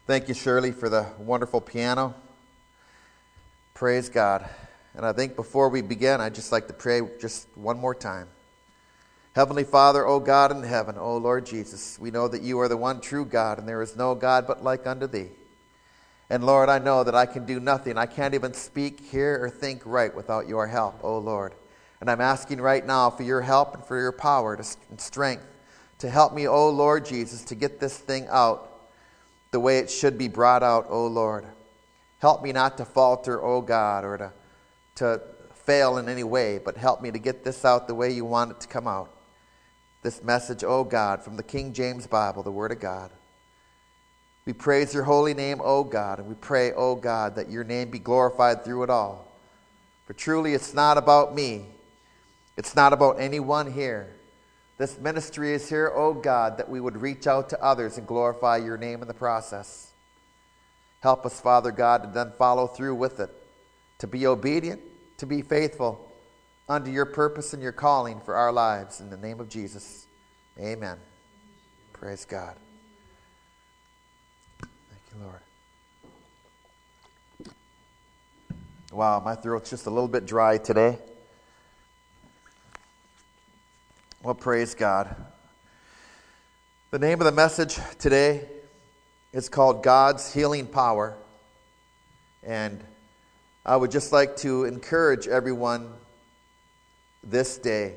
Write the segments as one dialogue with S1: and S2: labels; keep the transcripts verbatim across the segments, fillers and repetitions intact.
S1: Thank you, Shirley, for the wonderful piano. Praise God. And I think before we begin, I'd just like to pray just one more time. Heavenly Father, O God in heaven, O Lord Jesus, we know that you are the one true God, and there is no God but like unto thee. And Lord, I know that I can do nothing. I can't even speak, hear, or think right without your help, O Lord. And I'm asking right now for your help and for your power to, and strength to help me, O Lord Jesus, to get this thing out the way it should be brought out, O Lord. Help me not to falter, O God, or to, to fail in any way, but help me to get this out the way you want it to come out. This message, O God, from the King James Bible, the Word of God. We praise your holy name, O God, and we pray, O God, that your name be glorified through it all. For truly it's not about me. It's not about anyone here. This ministry is here, O God, that we would reach out to others and glorify your name in the process. Help us, Father God, to then follow through with it, to be obedient, to be faithful unto your purpose and your calling for our lives. In the name of Jesus, amen. Praise God. Thank you, Lord. Wow, my throat's just a little bit dry today. Well, praise God. The name of the message today is called God's Healing Power. And I would just like to encourage everyone this day.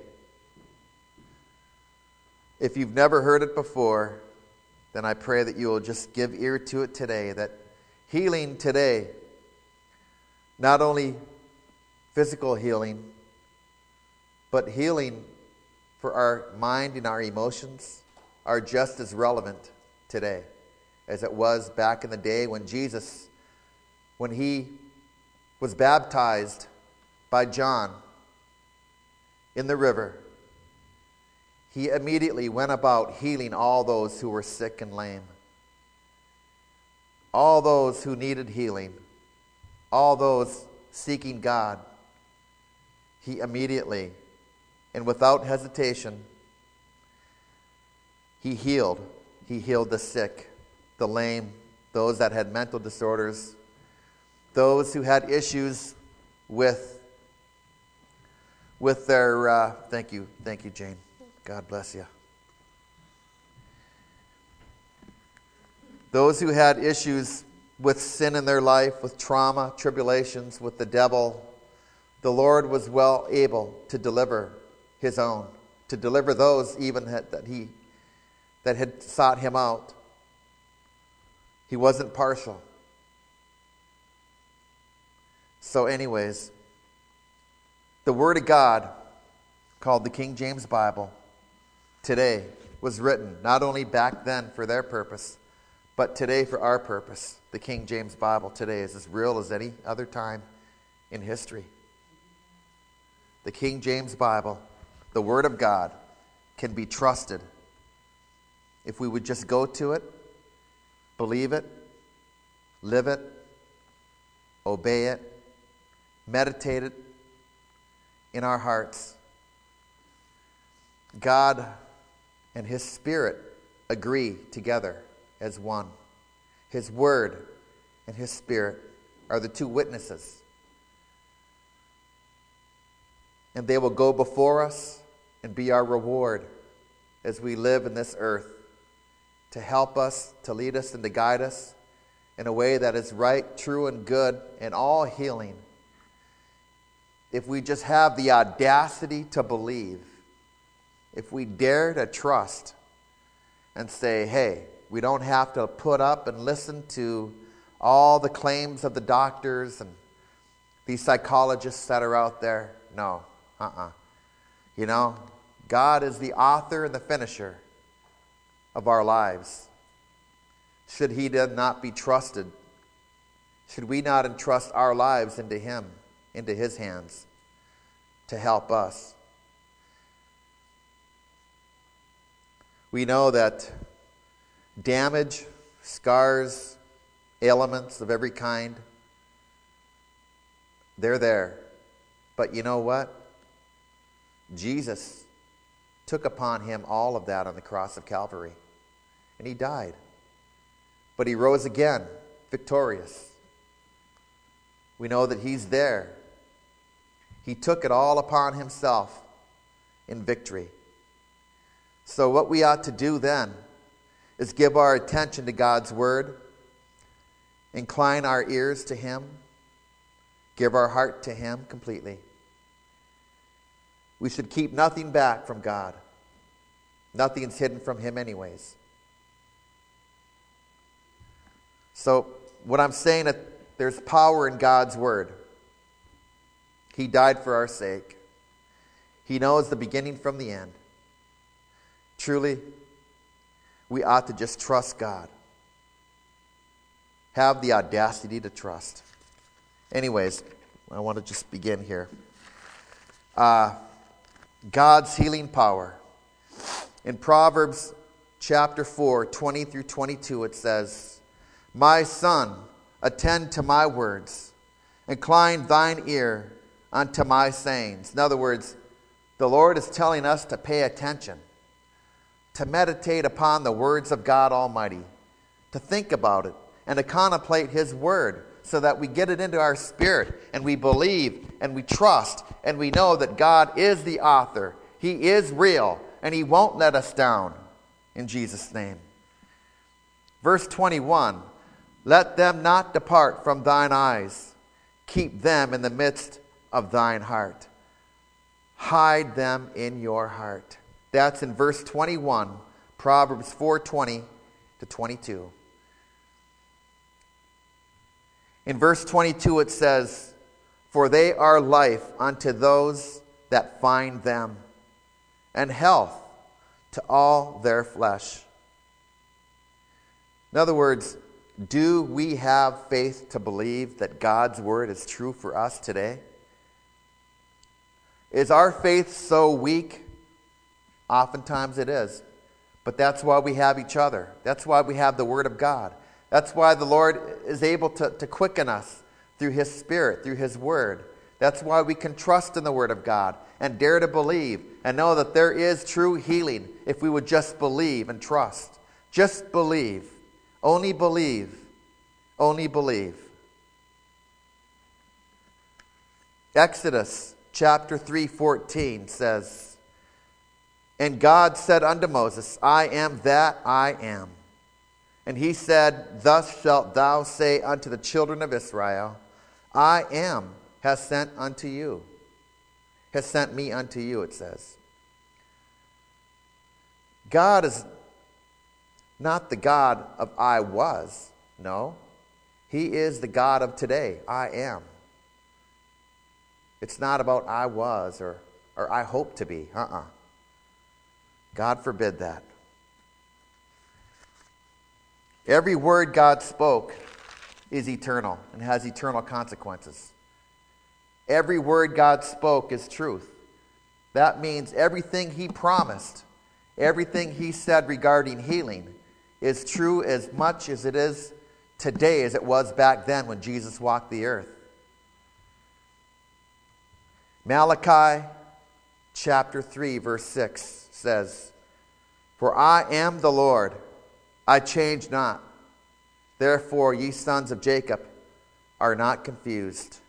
S1: If you've never heard it before, then I pray that you will just give ear to it today. That healing today, not only physical healing, but healing for our mind and our emotions are just as relevant today as it was back in the day when Jesus, when he was baptized by John in the river. He immediately went about healing all those who were sick and lame, all those who needed healing, all those seeking God. He immediately and without hesitation, he healed. He healed the sick, the lame, those that had mental disorders, those who had issues with, with their, uh, thank you, thank you, Jane. God bless you. Those who had issues with sin in their life, with trauma, tribulations, with the devil, the Lord was well able to deliver his own, to deliver those even that he that had sought him out. He wasn't partial. So anyways, the Word of God, called the King James Bible, today was written not only back then for their purpose, but today for our purpose. The King James Bible today is as real as any other time in history. The King James Bible, the Word of God, can be trusted if we would just go to it, believe it, live it, obey it, meditate it in our hearts. God and His Spirit agree together as one. His Word and His Spirit are the two witnesses. And they will go before us and be our reward as we live in this earth, to help us, to lead us, and to guide us in a way that is right, true, and good, and all healing. If we just have the audacity to believe, if we dare to trust and say, hey, we don't have to put up and listen to all the claims of the doctors and these psychologists that are out there. No. Uh-uh. You know, God is the author and the finisher of our lives. Should He then not be trusted? Should we not entrust our lives into Him, into His hands, to help us? We know that damage, scars, ailments of every kind, they're there. But you know what? Jesus took upon Him all of that on the cross of Calvary. And He died. But he rose again, victorious. We know that he's there. He took it all upon himself in victory. So what we ought to do then is give our attention to God's word, incline our ears to him, give our heart to him completely. We should keep nothing back from God. Nothing's hidden from him anyways. So what I'm saying, that there's power in God's word. He died for our sake. He knows the beginning from the end. Truly, we ought to just trust God. Have the audacity to trust. Anyways, I want to just begin here. Uh, God's healing power. In Proverbs chapter four, twenty through twenty-two, it says, "My son, attend to my words. Incline thine ear unto my sayings." In other words, the Lord is telling us to pay attention, to meditate upon the words of God Almighty, to think about it, and to contemplate his word so that we get it into our spirit and we believe and we trust and we know that God is the author. He is real and he won't let us down. In Jesus' name. Verse twenty-one, "Let them not depart from thine eyes. Keep them in the midst of thine heart. Hide them in your heart." That's in verse twenty-one, Proverbs four twenty to twenty-two. In verse twenty-two it says, "For they are life unto those that find them, and health to all their flesh." In other words, do we have faith to believe that God's word is true for us today? Is our faith so weak? Oftentimes it is. But that's why we have each other. That's why we have the word of God. That's why the Lord is able to, to quicken us through his Spirit, through his word. That's why we can trust in the word of God and dare to believe and know that there is true healing if we would just believe and trust. Just believe. Only believe. Only believe. Exodus chapter three fourteen says, "And God said unto Moses, I am that I am. And he said, Thus shalt thou say unto the children of Israel, I am has sent unto you." Has sent me unto you, it says. God is not the God of I was. No. He is the God of today. I am. It's not about I was or, or I hope to be. Uh-uh. God forbid that. Every word God spoke is eternal and has eternal consequences. Every word God spoke is truth. That means everything he promised, everything he said regarding healing is true as much as it is today as it was back then when Jesus walked the earth. Malachi chapter three verse six says, "For I am the Lord, I change not. Therefore ye sons of Jacob are not confused."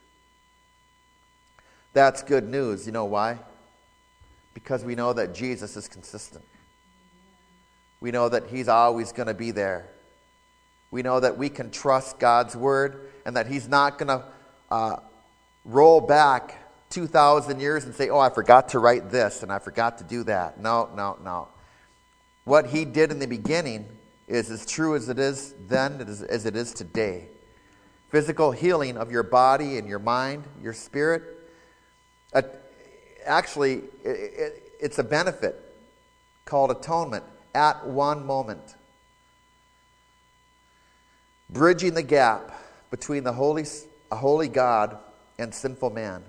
S1: That's good news. You know why? Because we know that Jesus is consistent. We know that he's always going to be there. We know that we can trust God's word and that he's not going to uh, roll back two thousand years and say, oh, I forgot to write this and I forgot to do that. No, no, no. What he did in the beginning is as true as it is then as it is today. Physical healing of your body and your mind, your spirit. Uh, actually, it, it, it's a benefit called atonement at one moment. Bridging the gap between the holy, a holy God and sinful man.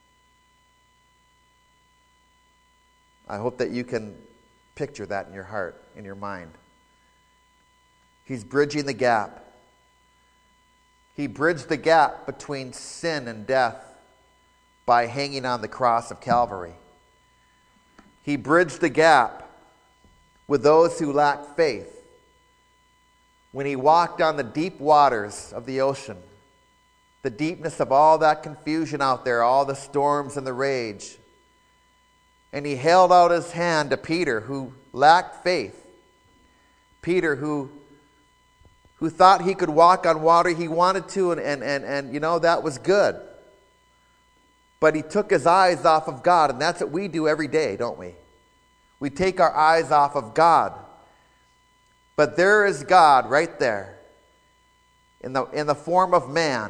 S1: I hope that you can picture that in your heart, in your mind. He's bridging the gap. He bridged the gap between sin and death by hanging on the cross of Calvary. He bridged the gap with those who lack faith when he walked on the deep waters of the ocean, the deepness of all that confusion out there, all the storms and the rage. And he held out his hand to Peter, who lacked faith. Peter, who, who thought he could walk on water. He wanted to, and, and, and, and, you know, that was good. But he took his eyes off of God, and that's what we do every day, don't we? We take our eyes off of God. But there is God right there, in the, in the form of man,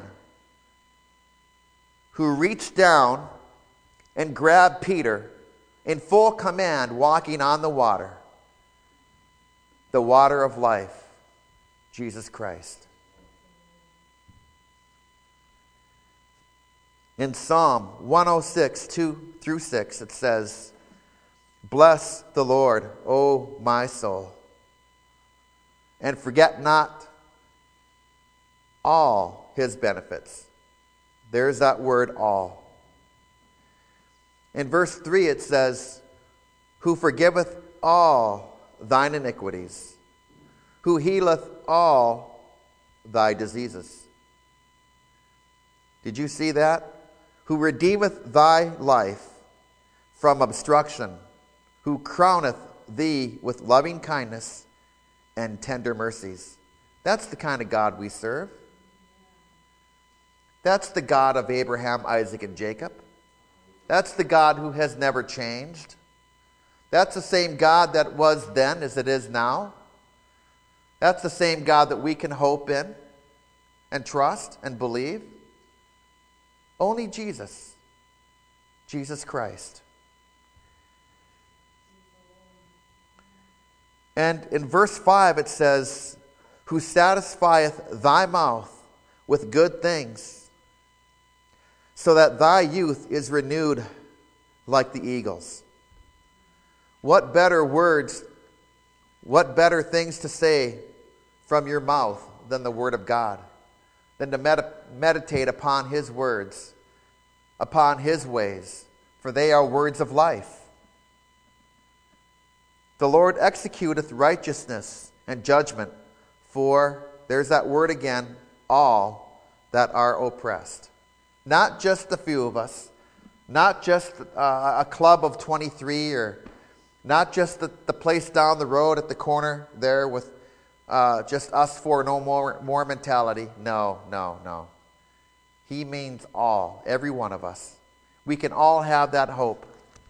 S1: who reached down and grabbed Peter in full command, walking on the water. The water of life, Jesus Christ. In Psalm one oh six, two through six, it says, "Bless the Lord, O my soul, and forget not all his benefits." There's that word, all. In verse three it says, "Who forgiveth all thine iniquities, who healeth all thy diseases." Did you see that? Who redeemeth thy life from obstruction, who crowneth thee with loving kindness and tender mercies. That's the kind of God we serve. That's the God of Abraham, Isaac, and Jacob. That's the God who has never changed. That's the same God that was then as it is now. That's the same God that we can hope in and trust and believe. Only Jesus. Jesus Christ. And in verse five it says, "Who satisfieth thy mouth with good things, so that thy youth is renewed like the eagles." What better words, what better things to say from your mouth than the Word of God, than to med- meditate upon His words, upon His ways, for they are words of life. The Lord executeth righteousness and judgment for, there's that word again, all that are oppressed. Not just a few of us, not just uh, a club of twenty-three, or not just the, the place down the road at the corner there with uh, just us four, no more, more mentality. No, no, no. He means all, every one of us. We can all have that hope.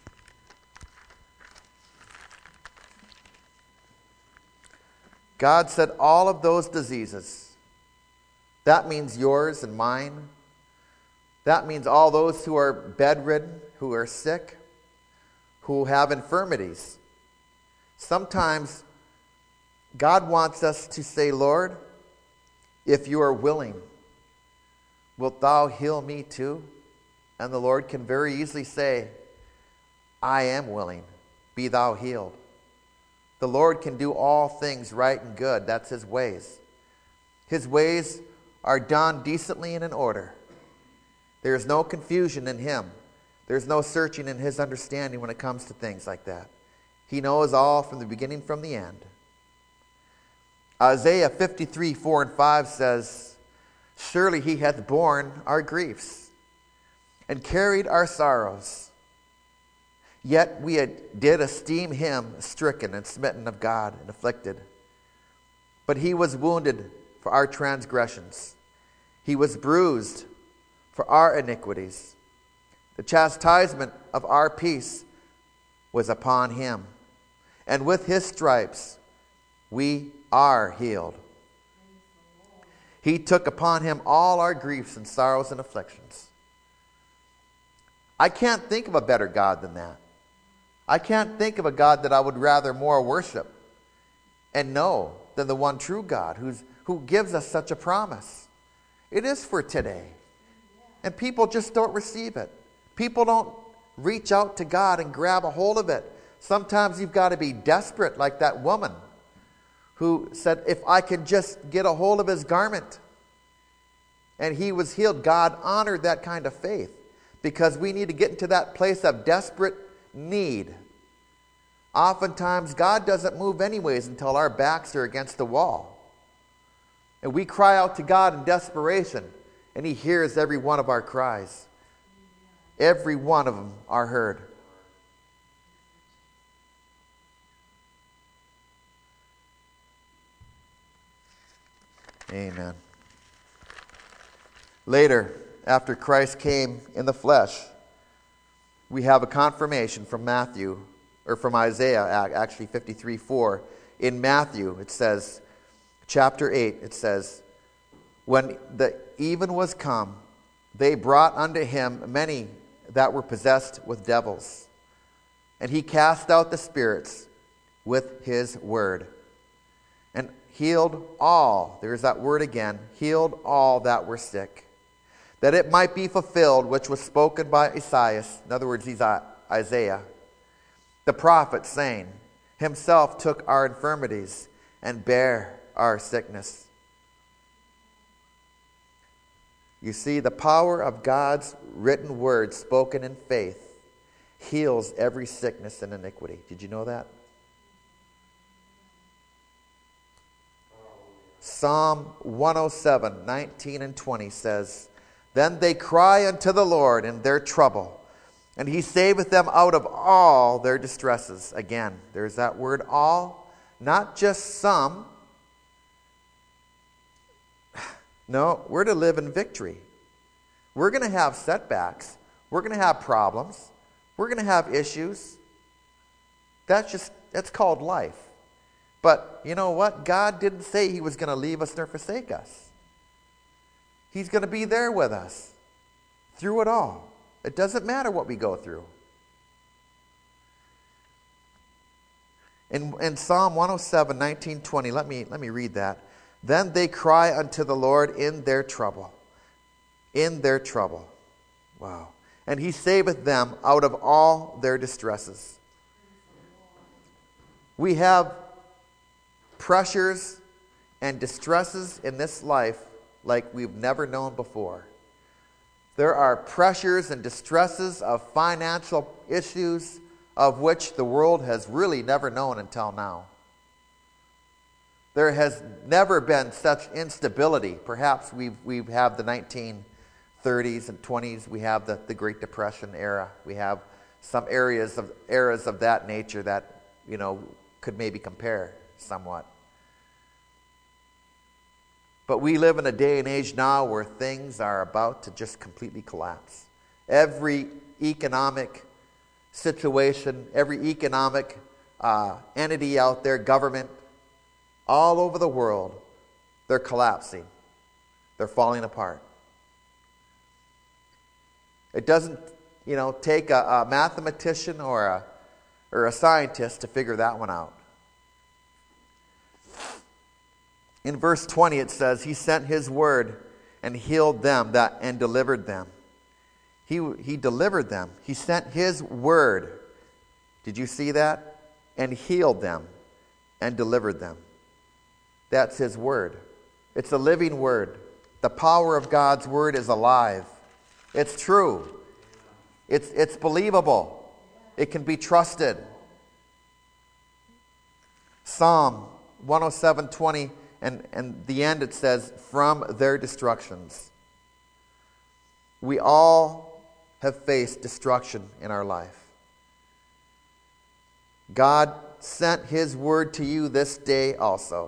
S1: God said all of those diseases, that means yours and mine. That means all those who are bedridden, who are sick, who have infirmities. Sometimes God wants us to say, "Lord, if you are willing, wilt thou heal me too?" And the Lord can very easily say, "I am willing, be thou healed." The Lord can do all things right and good. That's His ways. His ways are done decently and in order. There is no confusion in Him. There's no searching in His understanding when it comes to things like that. He knows all from the beginning from the end. Isaiah fifty-three, four and five says, "Surely He hath borne our griefs and carried our sorrows. Yet we had, did esteem Him stricken and smitten of God and afflicted. But He was wounded for our transgressions. He was bruised for our iniquities. The chastisement of our peace was upon Him. And with His stripes we are healed. He took upon Him all our griefs and sorrows and afflictions." I can't think of a better God than that. I can't think of a God that I would rather more worship and know than the one true God who's, who gives us such a promise. It is for today. And people just don't receive it. People don't reach out to God and grab a hold of it. Sometimes you've got to be desperate, like that woman who said, "If I can just get a hold of His garment." And he was healed. God honored that kind of faith, because we need to get into that place of desperate need. Oftentimes, God doesn't move anyways until our backs are against the wall. And we cry out to God in desperation, and he hears every one of our cries. Every one of them are heard. Amen. Later, after Christ came in the flesh, we have a confirmation from Matthew, or from Isaiah, actually fifty-three four. In Matthew, it says, chapter eight, it says, when the even was come, they brought unto him many that were possessed with devils, and he cast out the spirits with his word, and healed all, there's that word again, healed all that were sick, that it might be fulfilled which was spoken by Isaiah, in other words, he's Isaiah, the prophet, saying, himself took our infirmities and bare our sickness. You see, the power of God's written word spoken in faith heals every sickness and iniquity. Did you know that? Psalm one oh seven, nineteen and twenty says, then they cry unto the Lord in their trouble, and he saveth them out of all their distresses. Again, there's that word all, not just some. No, we're to live in victory. We're going to have setbacks. We're going to have problems. We're going to have issues. That's just, that's called life. But you know what? God didn't say he was going to leave us nor forsake us. He's going to be there with us through it all. It doesn't matter what we go through. In, in Psalm one oh seven, nineteen, twenty, let me, let me read that. Then they cry unto the Lord in their trouble. In their trouble. Wow. And he saveth them out of all their distresses. We have pressures and distresses in this life like we've never known before. There are pressures and distresses of financial issues of which the world has really never known until now. There has never been such instability. Perhaps we've, we have the nineteen thirties and twenties. We have the, the Great Depression era. We have some areas of eras of that nature that, you know, could maybe compare somewhat. But we live in a day and age now where things are about to just completely collapse. Every economic situation, every economic uh, entity out there, government, all over the world, they're collapsing. They're falling apart. It doesn't, you know, take a, a mathematician or a or a scientist to figure that one out. In verse twenty it says, he sent his word and healed them that and delivered them. He, he delivered them. He sent his word. Did you see that? And healed them and delivered them. That's his word. It's a living word. The power of God's word is alive. It's true. It's, it's believable. It can be trusted. Psalm one oh seven, twenty, and, and the end it says, from their destructions. We all have faced destruction in our life. God sent his word to you this day also.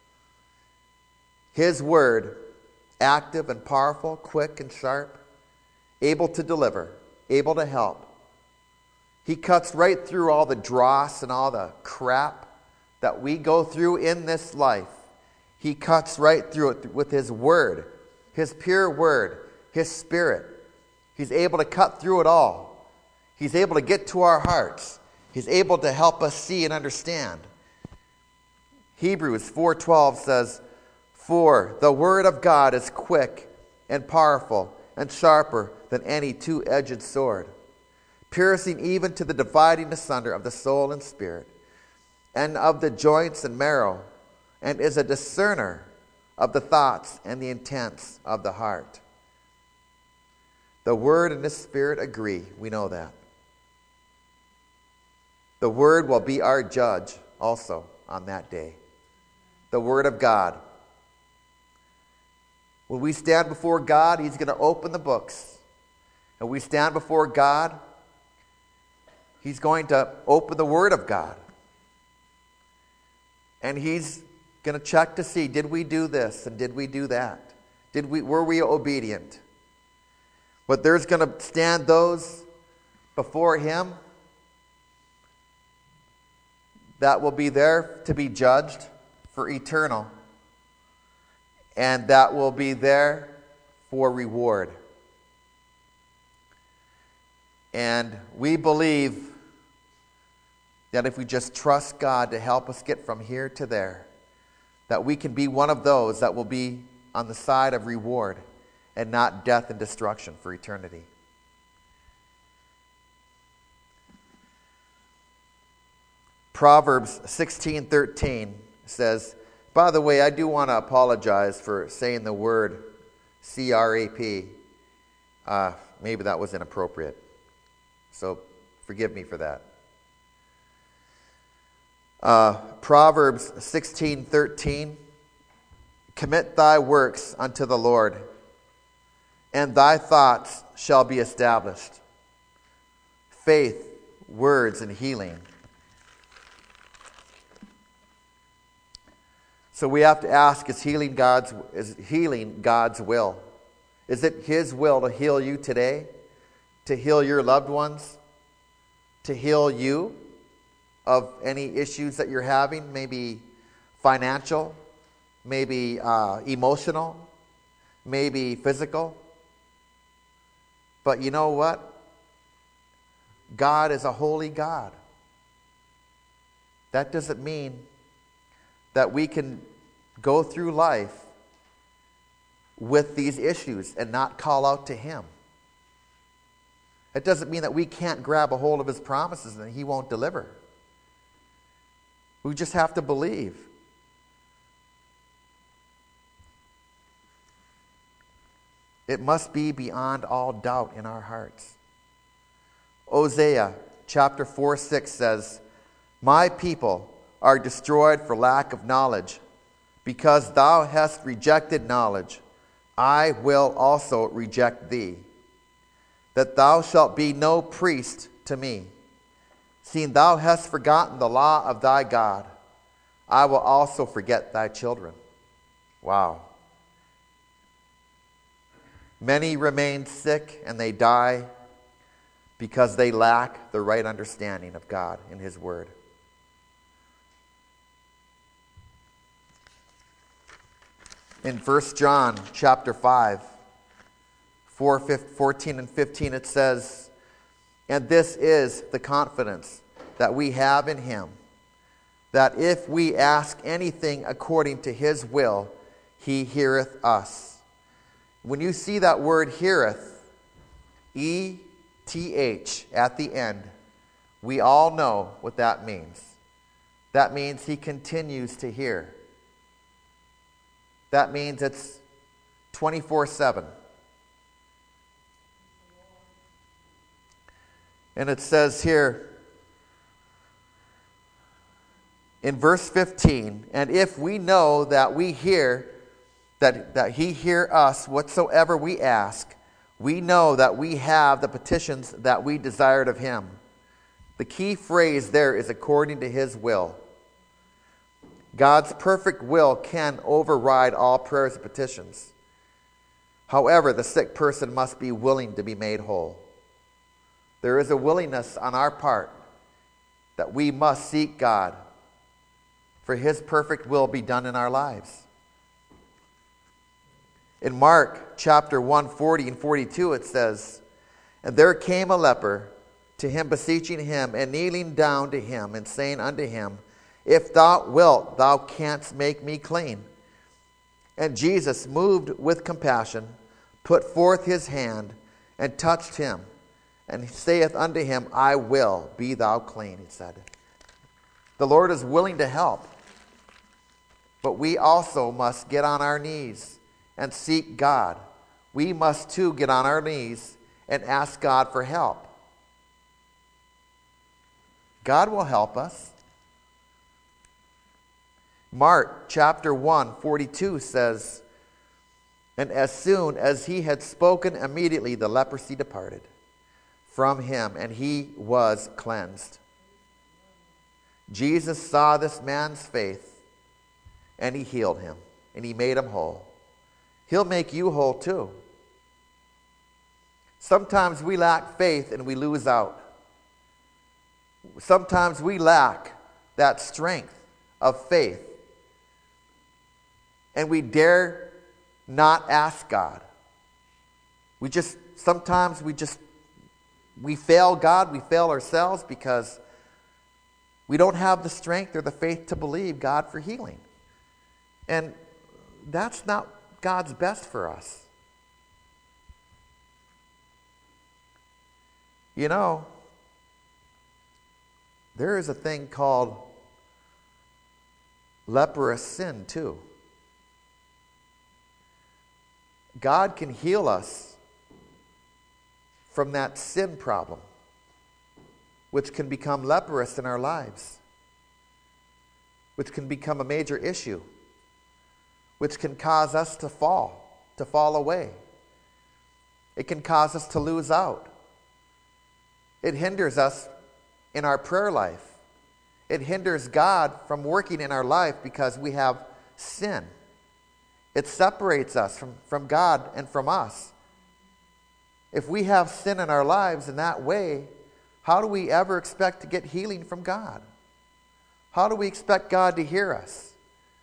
S1: His word, active and powerful, quick and sharp, able to deliver, able to help. He cuts right through all the dross and all the crap that we go through in this life. He cuts right through it with his word, his pure word, his spirit. He's able to cut through it all. He's able to get to our hearts. He's able to help us see and understand. Hebrews four twelve says, for the word of God is quick and powerful and sharper than any two-edged sword, piercing even to the dividing asunder of the soul and spirit, and of the joints and marrow, and is a discerner of the thoughts and the intents of the heart. The word and the spirit agree. We know that. The word will be our judge also on that day. The word of God. When we stand before God, He's going to open the books. And we stand before God, He's going to open the Word of God. And He's going to check to see, did we do this and did we do that? Did we, were we obedient? But there's going to stand those before Him that will be there to be judged for eternal. And that will be there for reward. And we believe that if we just trust God to help us get from here to there, that we can be one of those that will be on the side of reward and not death and destruction for eternity. Proverbs sixteen thirteen says, by the way, I do want to apologize for saying the word C R A P. Uh, maybe that was inappropriate. So forgive me for that. Uh, Proverbs sixteen thirteen, commit thy works unto the Lord, and thy thoughts shall be established. Faith, words, and healing. So we have to ask, is healing God's, is healing God's will? Is it His will to heal you today? To heal your loved ones? To heal you of any issues that you're having? Maybe financial? Maybe uh, emotional? Maybe physical? But you know what? God is a holy God. That doesn't mean that we can go through life with these issues and not call out to Him. It doesn't mean that we can't grab a hold of His promises and He won't deliver. We just have to believe. It must be beyond all doubt in our hearts. Hosea chapter four six says, my people are destroyed for lack of knowledge. Because thou hast rejected knowledge, I will also reject thee, that thou shalt be no priest to me. Seeing thou hast forgotten the law of thy God, I will also forget thy children. Wow. Many remain sick and they die because they lack the right understanding of God and His Word. In First John chapter five, fourteen and fifteen, it says, and this is the confidence that we have in Him, that if we ask anything according to His will, He heareth us. When you see that word heareth, E T H at the end, we all know what that means. That means He continues to hear. That means it's twenty-four seven. And it says here in verse fifteen, and if we know that we hear, that, that He hear us whatsoever we ask, we know that we have the petitions that we desired of Him. The key phrase there is according to His will. God's perfect will can override all prayers and petitions. However, the sick person must be willing to be made whole. There is a willingness on our part that we must seek God for His perfect will be done in our lives. In Mark chapter one, forty and forty-two, it says, and there came a leper to Him, beseeching Him, and kneeling down to Him, and saying unto Him, if thou wilt, thou canst make me clean. And Jesus, moved with compassion, put forth His hand, and touched him, and saith unto him, I will, be thou clean, he said. The Lord is willing to help, but we also must get on our knees and seek God. We must too get on our knees and ask God for help. God will help us. Mark chapter one, forty-two says, And as soon as he had spoken, immediately the leprosy departed from him, and he was cleansed. Jesus saw this man's faith, and he healed him, and he made him whole. He'll make you whole too. Sometimes we lack faith and we lose out. Sometimes we lack that strength of faith, and we dare not ask God. We just, sometimes we just, we fail God, we fail ourselves because we don't have the strength or the faith to believe God for healing. And that's not God's best for us. You know, there is a thing called leprous sin too. God can heal us from that sin problem, which can become leprous in our lives, which can become a major issue, which can cause us to fall, to fall away. It can cause us to lose out. It hinders us in our prayer life. It hinders God from working in our life because we have sin. It separates us from, from God and from us. If we have sin in our lives in that way, how do we ever expect to get healing from God? How do we expect God to hear us?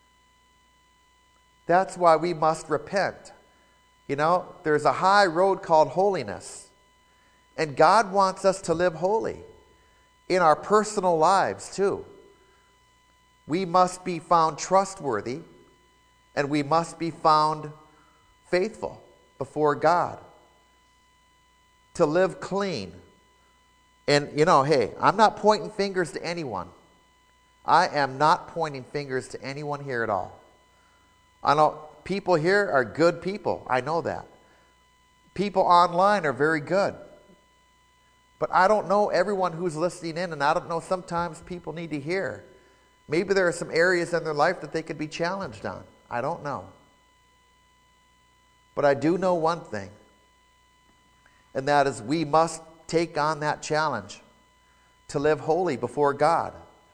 S1: That's why we must repent. You know, there's a high road called holiness. And God wants us to live holy in our personal lives too. We must be found trustworthy, and we must be found faithful before God. To live clean. And, you know, hey, I'm not pointing fingers to anyone. I am not pointing fingers to anyone here at all. I know people here are good people. I know that. People online are very good. But I don't know everyone who's listening in, and I don't know, sometimes people need to hear. Maybe there are some areas in their life that they could be challenged on. I don't know. But I do know one thing, and that is we must take on that challenge to live holy before God.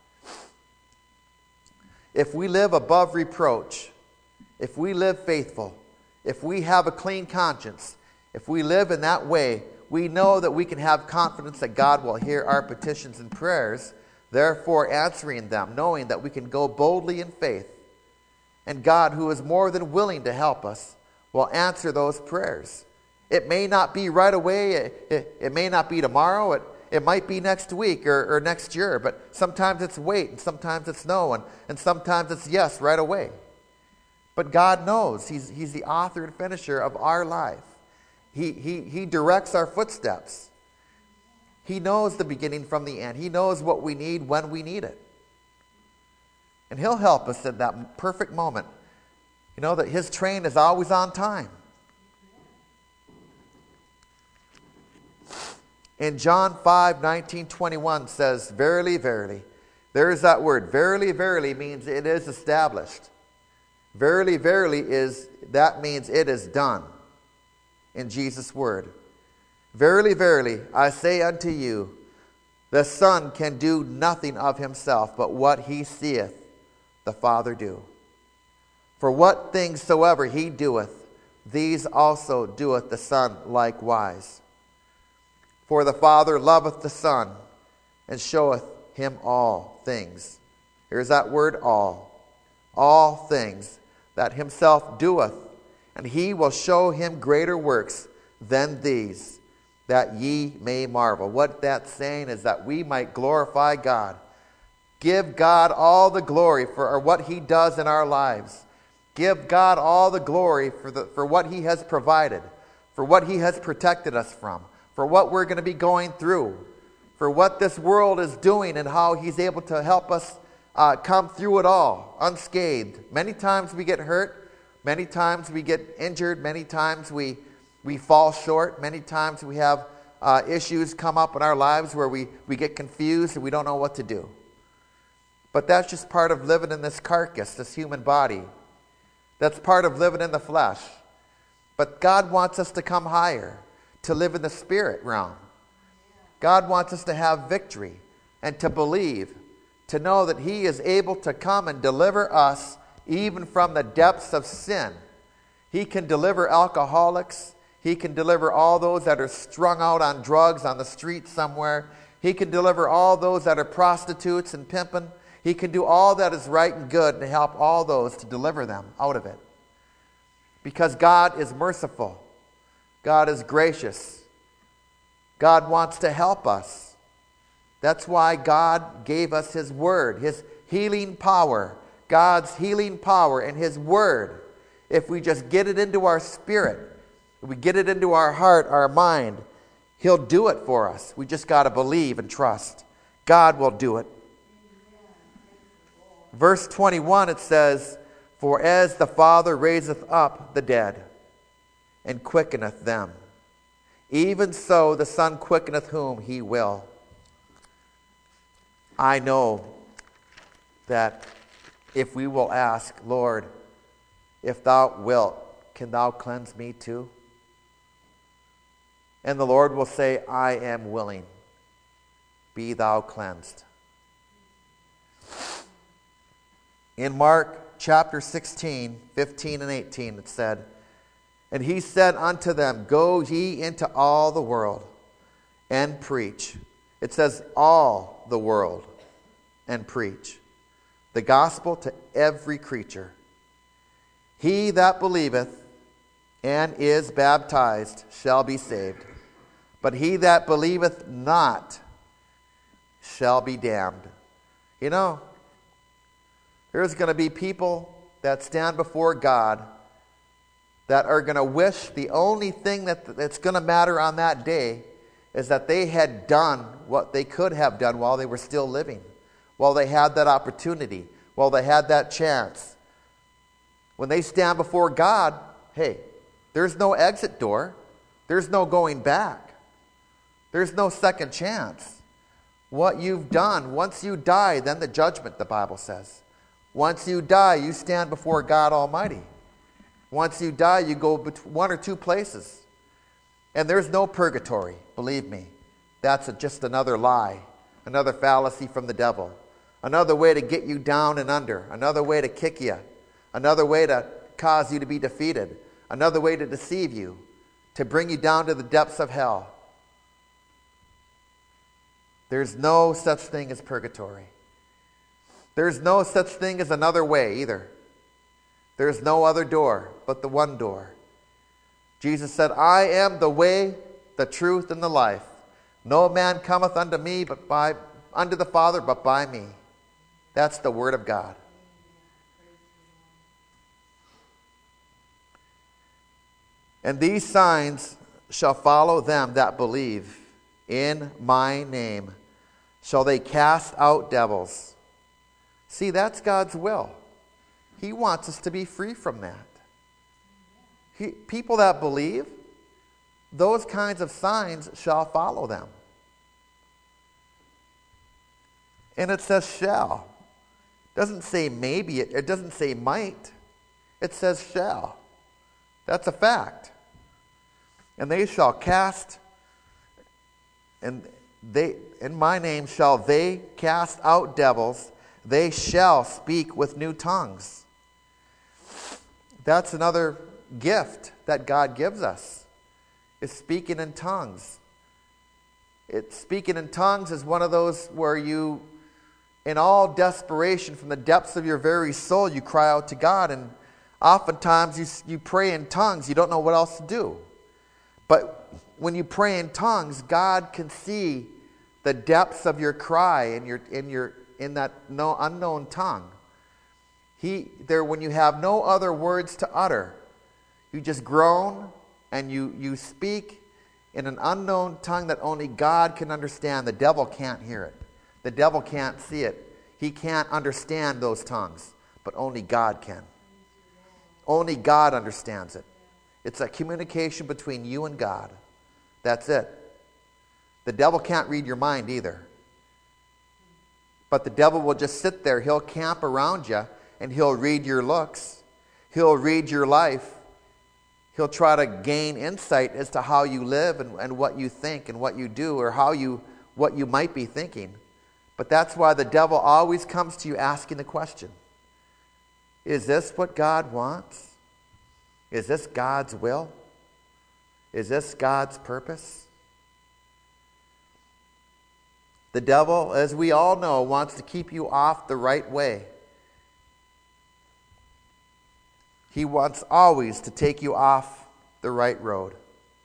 S1: If we live above reproach, if we live faithful, if we have a clean conscience, if we live in that way, we know that we can have confidence that God will hear our petitions and prayers, therefore answering them, knowing that we can go boldly in faith. And God, who is more than willing to help us, will answer those prayers. It may not be right away. It, it, it may not be tomorrow. It, it might be next week or, or next year. But sometimes it's wait, and sometimes it's no, and, and sometimes it's yes right away. But God knows. He's, he's the author and finisher of our life. He, he, he directs our footsteps. He knows the beginning from the end. He knows what we need when we need it. And He'll help us in that perfect moment. You know that His train is always on time. In John five, nineteen, twenty-one says, verily, verily. There is that word. Verily, verily means it is established. Verily, verily is, that means it is done. In Jesus' word. Verily, verily, I say unto you, the Son can do nothing of himself, but what he seeth the Father do. For what things soever he doeth, these also doeth the Son likewise. For the Father loveth the Son, and showeth him all things. Here's that word all. All things that himself doeth, and he will show him greater works than these, that ye may marvel. What that's saying is that we might glorify God. Give God all the glory for what he does in our lives. Give God all the glory for, the, for what he has provided, for what he has protected us from, for what we're going to be going through, for what this world is doing and how he's able to help us uh, come through it all unscathed. Many times we get hurt. Many times we get injured. Many times we, we fall short. Many times we have uh, issues come up in our lives where we, we get confused and we don't know what to do. But that's just part of living in this carcass, this human body. That's part of living in the flesh. But God wants us to come higher, to live in the spirit realm. God wants us to have victory and to believe, to know that He is able to come and deliver us even from the depths of sin. He can deliver alcoholics. He can deliver all those that are strung out on drugs on the street somewhere. He can deliver all those that are prostitutes and pimping. He can do all that is right and good and help all those to deliver them out of it. Because God is merciful. God is gracious. God wants to help us. That's why God gave us His Word, His healing power. God's healing power and His Word. If we just get it into our spirit, if we get it into our heart, our mind, He'll do it for us. We just got to believe and trust. God will do it. Verse twenty-one, it says, "For as the Father raiseth up the dead, and quickeneth them, even so the Son quickeneth whom He will." I know that if we will ask, "Lord, if Thou wilt, can Thou cleanse me too?" And the Lord will say, "I am willing. Be thou cleansed." In Mark chapter sixteen, fifteen and eighteen, it said, "And He said unto them, Go ye into all the world, and preach." It says, all the world, and preach the gospel to every creature. "He that believeth and is baptized shall be saved, but he that believeth not shall be damned." You know, there's going to be people that stand before God that are going to wish the only thing that, that's going to matter on that day is that they had done what they could have done while they were still living, while they had that opportunity, while they had that chance. When they stand before God, hey, there's no exit door. There's no going back. There's no second chance. What you've done, once you die, then the judgment, the Bible says. Once you die, you stand before God Almighty. Once you die, you go one or two places. And there's no purgatory, believe me. That's a, just another lie, another fallacy from the devil, another way to get you down and under, another way to kick you, another way to cause you to be defeated, another way to deceive you, to bring you down to the depths of hell. There's no such thing as purgatory. There's no such thing as another way either. There's no other door but the one door. Jesus said, "I am the way, the truth, and the life. No man cometh unto me but by unto the Father but by me." That's the Word of God. "And these signs shall follow them that believe. In my name shall they cast out devils." See, that's God's will. He wants us to be free from that. He, people that believe, those kinds of signs shall follow them. And it says shall. It doesn't say maybe, it, it doesn't say might. It says shall. That's a fact. "And they shall cast, and they in my name shall they cast out devils, they shall speak with new tongues." That's another gift that God gives us, is speaking in tongues. It, speaking in tongues is one of those where you, in all desperation from the depths of your very soul, you cry out to God, and oftentimes you, you pray in tongues, you don't know what else to do. But when you pray in tongues, God can see the depths of your cry in your in your in that no unknown tongue. He there when you have no other words to utter, you just groan and you you speak in an unknown tongue that only God can understand. The devil can't hear it. The devil can't see it. He can't understand those tongues, but only God can. Only God understands it. It's a communication between you and God. That's it. The devil can't read your mind either. But the devil will just sit there. He'll camp around you, and he'll read your looks. He'll read your life. He'll try to gain insight as to how you live and, and what you think and what you do, or how you what you might be thinking. But that's why the devil always comes to you asking the question, is this what God wants? Is this God's will? Is this God's purpose? The devil, as we all know, wants to keep you off the right way. He wants always to take you off the right road.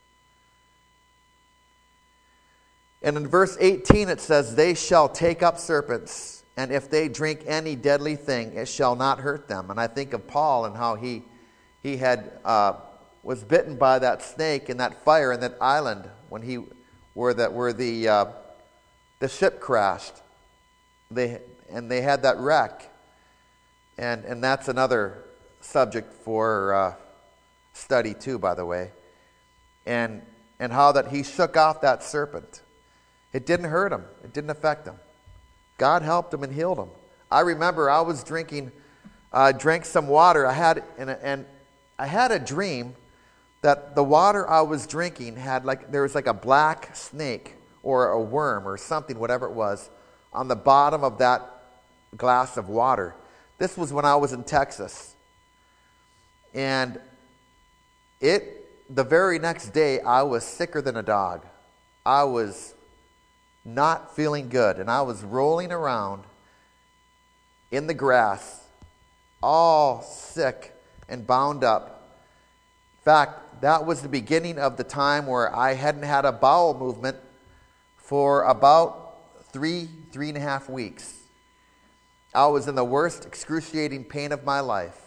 S1: And in verse eighteen it says, they shall take up serpents, and if they drink any deadly thing, it shall not hurt them. And I think of Paul and how he he had uh, was bitten by that snake in that fire in that island when he where that where the uh, the ship crashed. They and they had that wreck, and and that's another subject for uh, study too, by the way. And and how that he shook off that serpent. It didn't hurt him. It didn't affect him. God helped him and healed him. I remember I was drinking, uh, drank some water. I had and, and I had a dream that the water I was drinking had like there was like a black snake or a worm or something, whatever it was, on the bottom of that glass of water. This was when I was in Texas, and it the very next day I was sicker than a dog. I was not feeling good, and I was rolling around in the grass, all sick and bound up. In fact, that was the beginning of the time where I hadn't had a bowel movement for about three, three and a half weeks. I was in the worst excruciating pain of my life.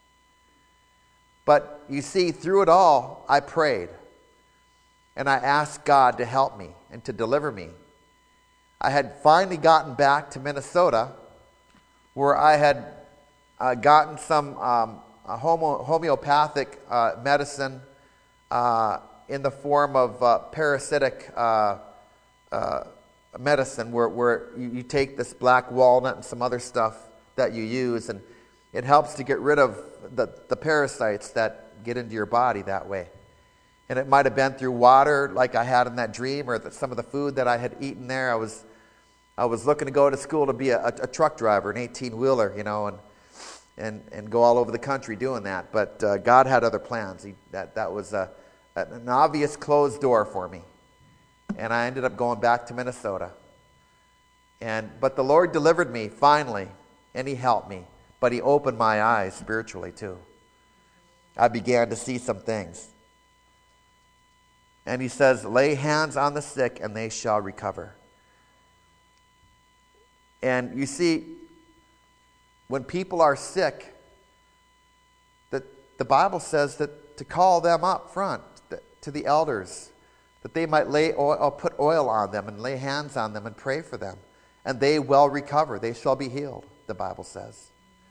S1: But you see, through it all, I prayed, and I asked God to help me and to deliver me. I had finally gotten back to Minnesota, where I had uh, gotten some um, a homo- homeopathic uh, medicine uh, in the form of uh, parasitic uh, uh, medicine, where, where you, you take this black walnut and some other stuff that you use, and it helps to get rid of the, the parasites that get into your body that way. And it might have been through water like I had in that dream, or that some of the food that I had eaten there. I was I was looking to go to school to be a, a, a truck driver, an eighteen-wheeler, you know, and and and go all over the country doing that. But uh, God had other plans. He, that that was a, an obvious closed door for me, and I ended up going back to Minnesota. And but the Lord delivered me finally, and He helped me. But He opened my eyes spiritually too. I began to see some things. And He says, lay hands on the sick and they shall recover. And you see, when people are sick, that the Bible says that to call them up front, that, to the elders, that they might lay oil, put oil on them and lay hands on them and pray for them. And they will recover. They shall be healed, the Bible says.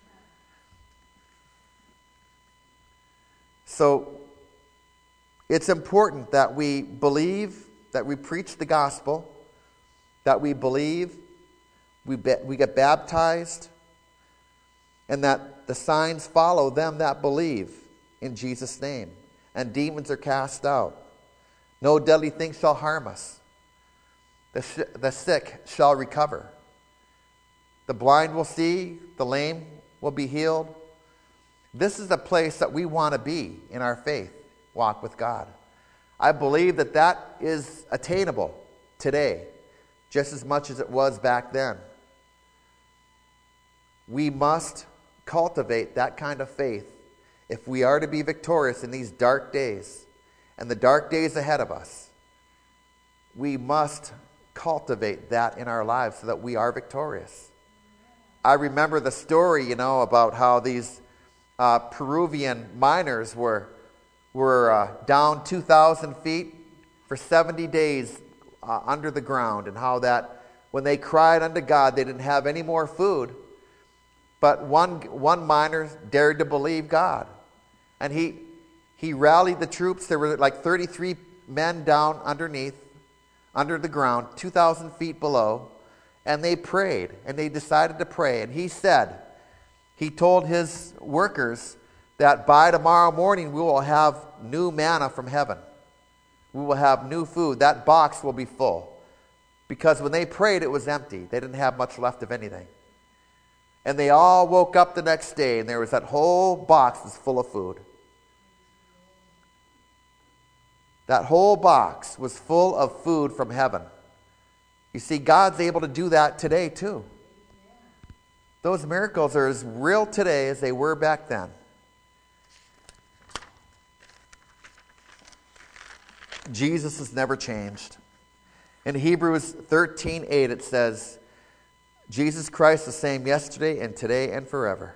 S1: So, it's important that we believe, that we preach the gospel, that we believe, we be, we get baptized, and that the signs follow them that believe in Jesus' name. And demons are cast out. No deadly thing shall harm us. The, sh- the sick shall recover. The blind will see, the lame will be healed. This is the place that we want to be in our faith walk with God. I believe that that is attainable today, just as much as it was back then. We must cultivate that kind of faith if we are to be victorious in these dark days and the dark days ahead of us. We must cultivate that in our lives so that we are victorious. I remember the story, you know, about how these uh, Peruvian miners were were uh, down two thousand feet for seventy days uh, under the ground, and how that when they cried unto God, they didn't have any more food. But one one miner dared to believe God, and he he rallied the troops. There were like thirty-three men down underneath, under the ground, two thousand feet below, and they prayed, and they decided to pray. And he said, he told his workers that by tomorrow morning we will have new manna from heaven. We will have new food. That box will be full. Because when they prayed, it was empty. They didn't have much left of anything. And they all woke up the next day, and there was that whole box was full of food. That whole box was full of food from heaven. You see, God's able to do that today too. Those miracles are as real today as they were back then. Jesus has never changed. In Hebrews thirteen eight it says, Jesus Christ the same yesterday and today and forever.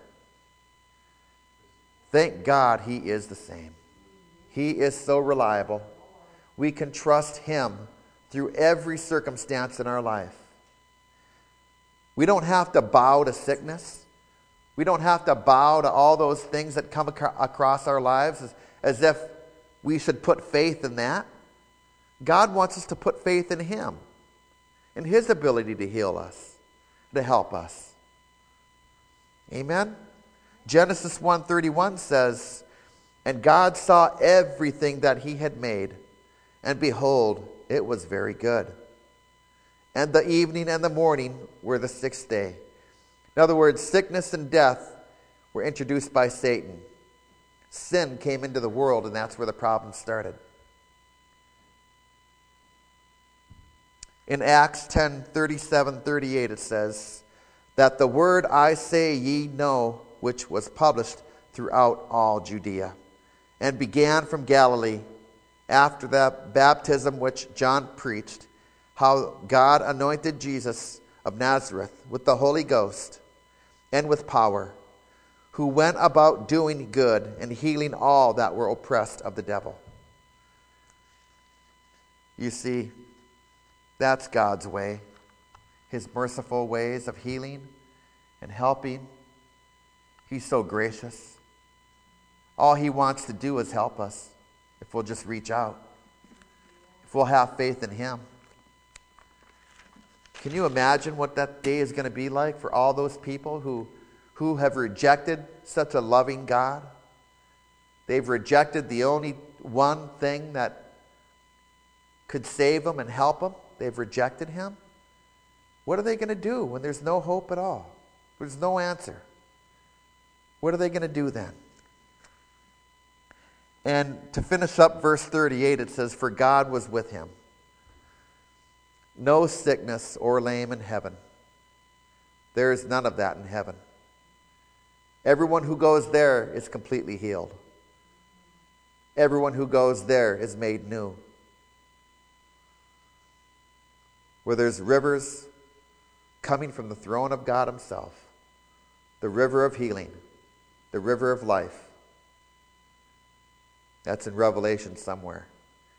S1: Thank God he is the same. He is so reliable. We can trust him through every circumstance in our life. We don't have to bow to sickness. We don't have to bow to all those things that come ac- across our lives as, as if we should put faith in that. God wants us to put faith in him, in his ability to heal us, to help us. Amen? Genesis one thirty-one says, and God saw everything that he had made, and behold, it was very good. And the evening and the morning were the sixth day. In other words, sickness and death were introduced by Satan. Sin came into the world, and that's where the problem started. In Acts ten thirty-seven thirty-eight it says, that the word I say ye know, which was published throughout all Judea, and began from Galilee, after that baptism which John preached, how God anointed Jesus of Nazareth with the Holy Ghost and with power, who went about doing good and healing all that were oppressed of the devil. You see, that's God's way, his merciful ways of healing and helping. He's so gracious. All he wants to do is help us if we'll just reach out, if we'll have faith in him. Can you imagine what that day is going to be like for all those people who, who have rejected such a loving God? They've rejected the only one thing that could save them and help them. They've rejected him. What are they going to do when there's no hope at all? There's no answer. What are they going to do then? And to finish up verse thirty-eight, it says, for God was with him. No sickness or lame in heaven. There is none of that in heaven. Everyone who goes there is completely healed. Everyone who goes there is made new. Where there's rivers coming from the throne of God himself, the river of healing, the river of life. That's in Revelation somewhere.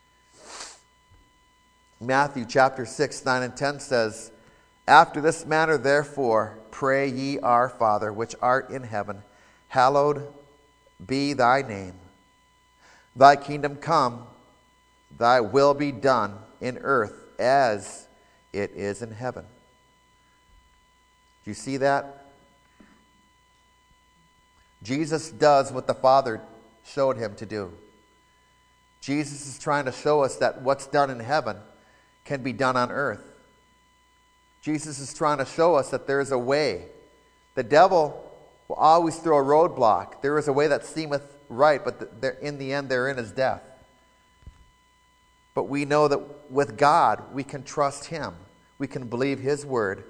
S1: Matthew chapter six, nine and ten says, after this manner therefore pray ye our Father, which art in heaven, hallowed be thy name. Thy kingdom come, thy will be done in earth as it is in heaven. Do you see that? Jesus does what the Father showed him to do. Jesus is trying to show us that what's done in heaven can be done on earth. Jesus is trying to show us that there is a way. The devil will always throw a roadblock. There is a way that seemeth right, but the, in the end therein is death. But we know that with God, we can trust him. We can believe his word.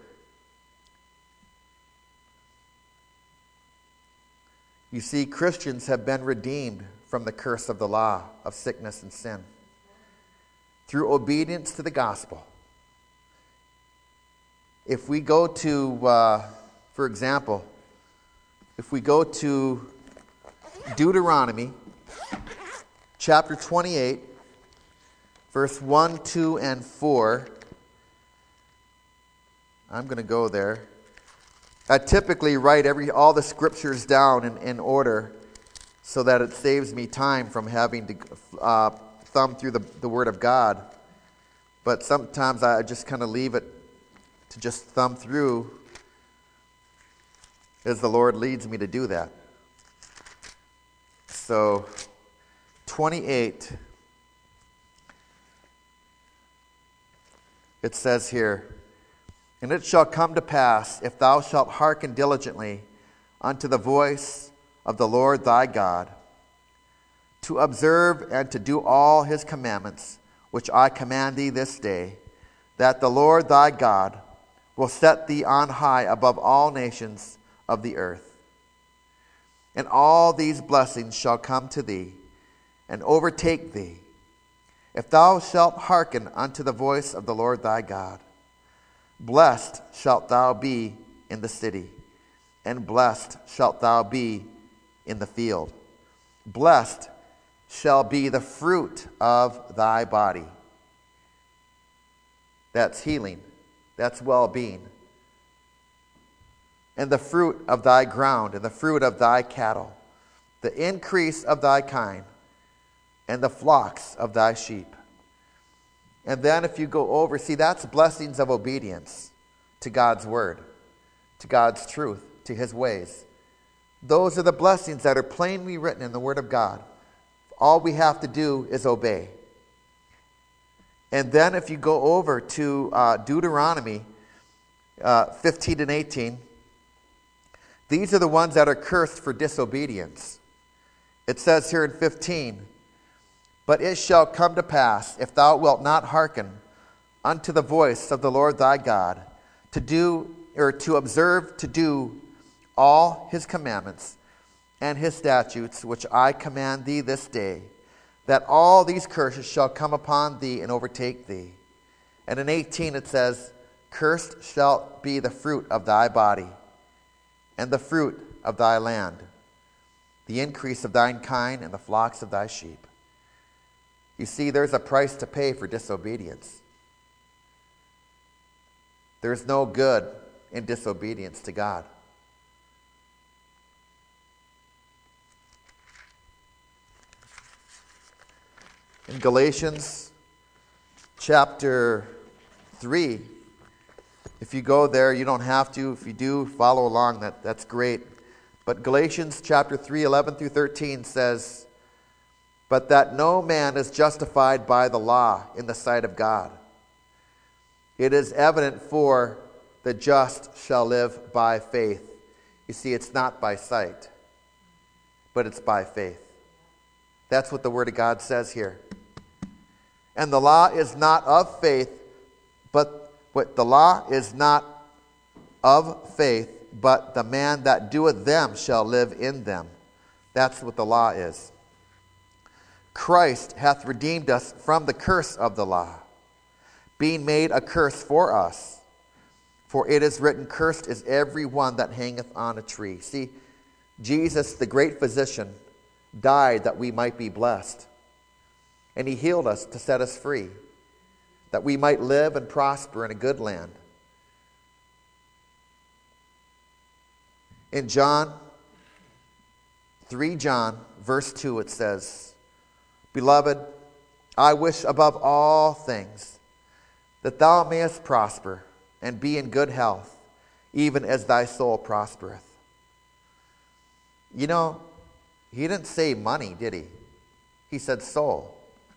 S1: You see, Christians have been redeemed from the curse of the law of sickness and sin through obedience to the gospel. If we go to, uh, for example, if we go to Deuteronomy chapter twenty-eight, verse one, two, and four, I'm going to go there. I typically write every all the scriptures down in, in order so that it saves me time from having to uh, thumb through the, the Word of God. But sometimes I just kind of leave it to just thumb through as the Lord leads me to do that. So, twenty-eight, it says here, "And it shall come to pass, if thou shalt hearken diligently unto the voice of the Lord thy God, to observe and to do all his commandments, which I command thee this day, that the Lord thy God will set thee on high above all nations of the earth. And all these blessings shall come to thee and overtake thee, if thou shalt hearken unto the voice of the Lord thy God. Blessed shalt thou be in the city, and blessed shalt thou be in the field. Blessed shall be the fruit of thy body." That's healing. That's well-being. "And the fruit of thy ground, and the fruit of thy cattle, the increase of thy kind, and the flocks of thy sheep." And then if you go over, see, that's blessings of obedience to God's word, to God's truth, to his ways. Those are the blessings that are plainly written in the word of God. All we have to do is obey. And then if you go over to uh, Deuteronomy uh, fifteen and eighteen, these are the ones that are cursed for disobedience. It says here in fifteen, "But it shall come to pass, if thou wilt not hearken unto the voice of the Lord thy God, to do or to observe to do all his commandments and his statutes, which I command thee this day, that all these curses shall come upon thee and overtake thee." And in eighteen it says, "Cursed shall be the fruit of thy body, and the fruit of thy land, the increase of thine kind, and the flocks of thy sheep." You see, there's a price to pay for disobedience. There's no good in disobedience to God. In Galatians chapter three, if you go there, you don't have to. If you do, follow along. That, that's great. But Galatians chapter three, eleven through thirteen says, "But that no man is justified by the law in the sight of God. It is evident, for the just shall live by faith." You see, it's not by sight, but it's by faith. That's what the Word of God says here. "And the law is not of faith, but what the law is not of faith, but the man that doeth them shall live in them." That's what the law is. "Christ hath redeemed us from the curse of the law, being made a curse for us. For it is written, Cursed is every one that hangeth on a tree." See, Jesus, the great physician, died that we might be blessed. And he healed us to set us free, that we might live and prosper in a good land. In John, three John, verse two, it says, "Beloved, I wish above all things that thou mayest prosper and be in good health, even as thy soul prospereth." You know, he didn't say money, did he? He said soul.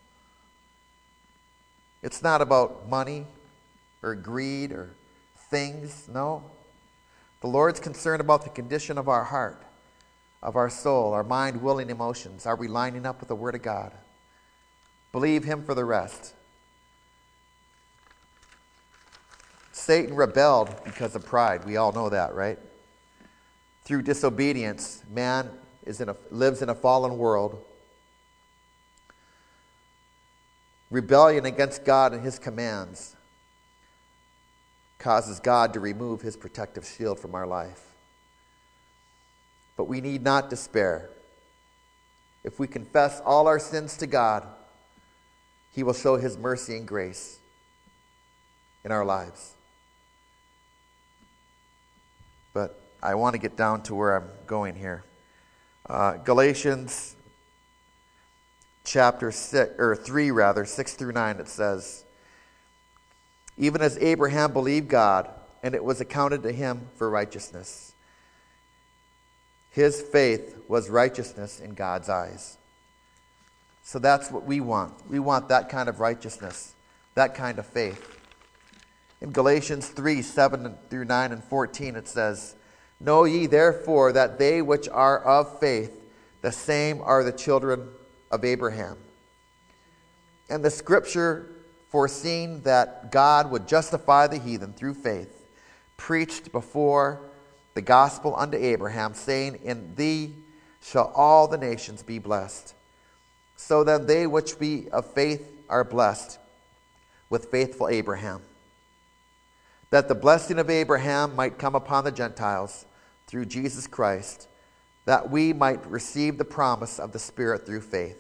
S1: It's not about money or greed or things, no. The Lord's concerned about the condition of our heart, of our soul, our mind, will, and emotions. Are we lining up with the Word of God? Believe him for the rest. Satan rebelled because of pride. We all know that, right? Through disobedience, man is in a, lives in a fallen world. Rebellion against God and his commands causes God to remove his protective shield from our life. But we need not despair. If we confess all our sins to God, he will show his mercy and grace in our lives. But I want to get down to where I'm going here. Uh, Galatians chapter six, or three rather, six through nine, it says, "Even as Abraham believed God, and it was accounted to him for righteousness. His faith was righteousness in God's eyes. So that's what we want. We want that kind of righteousness, that kind of faith. In Galatians three, seven through nine and fourteen, it says, Know ye therefore that they which are of faith, the same are the children of Abraham. And the scripture, foreseeing that God would justify the heathen through faith, preached before the gospel unto Abraham, saying, In thee shall all the nations be blessed. So then they which be of faith are blessed with faithful Abraham, that the blessing of Abraham might come upon the Gentiles through Jesus Christ, that we might receive the promise of the Spirit through faith.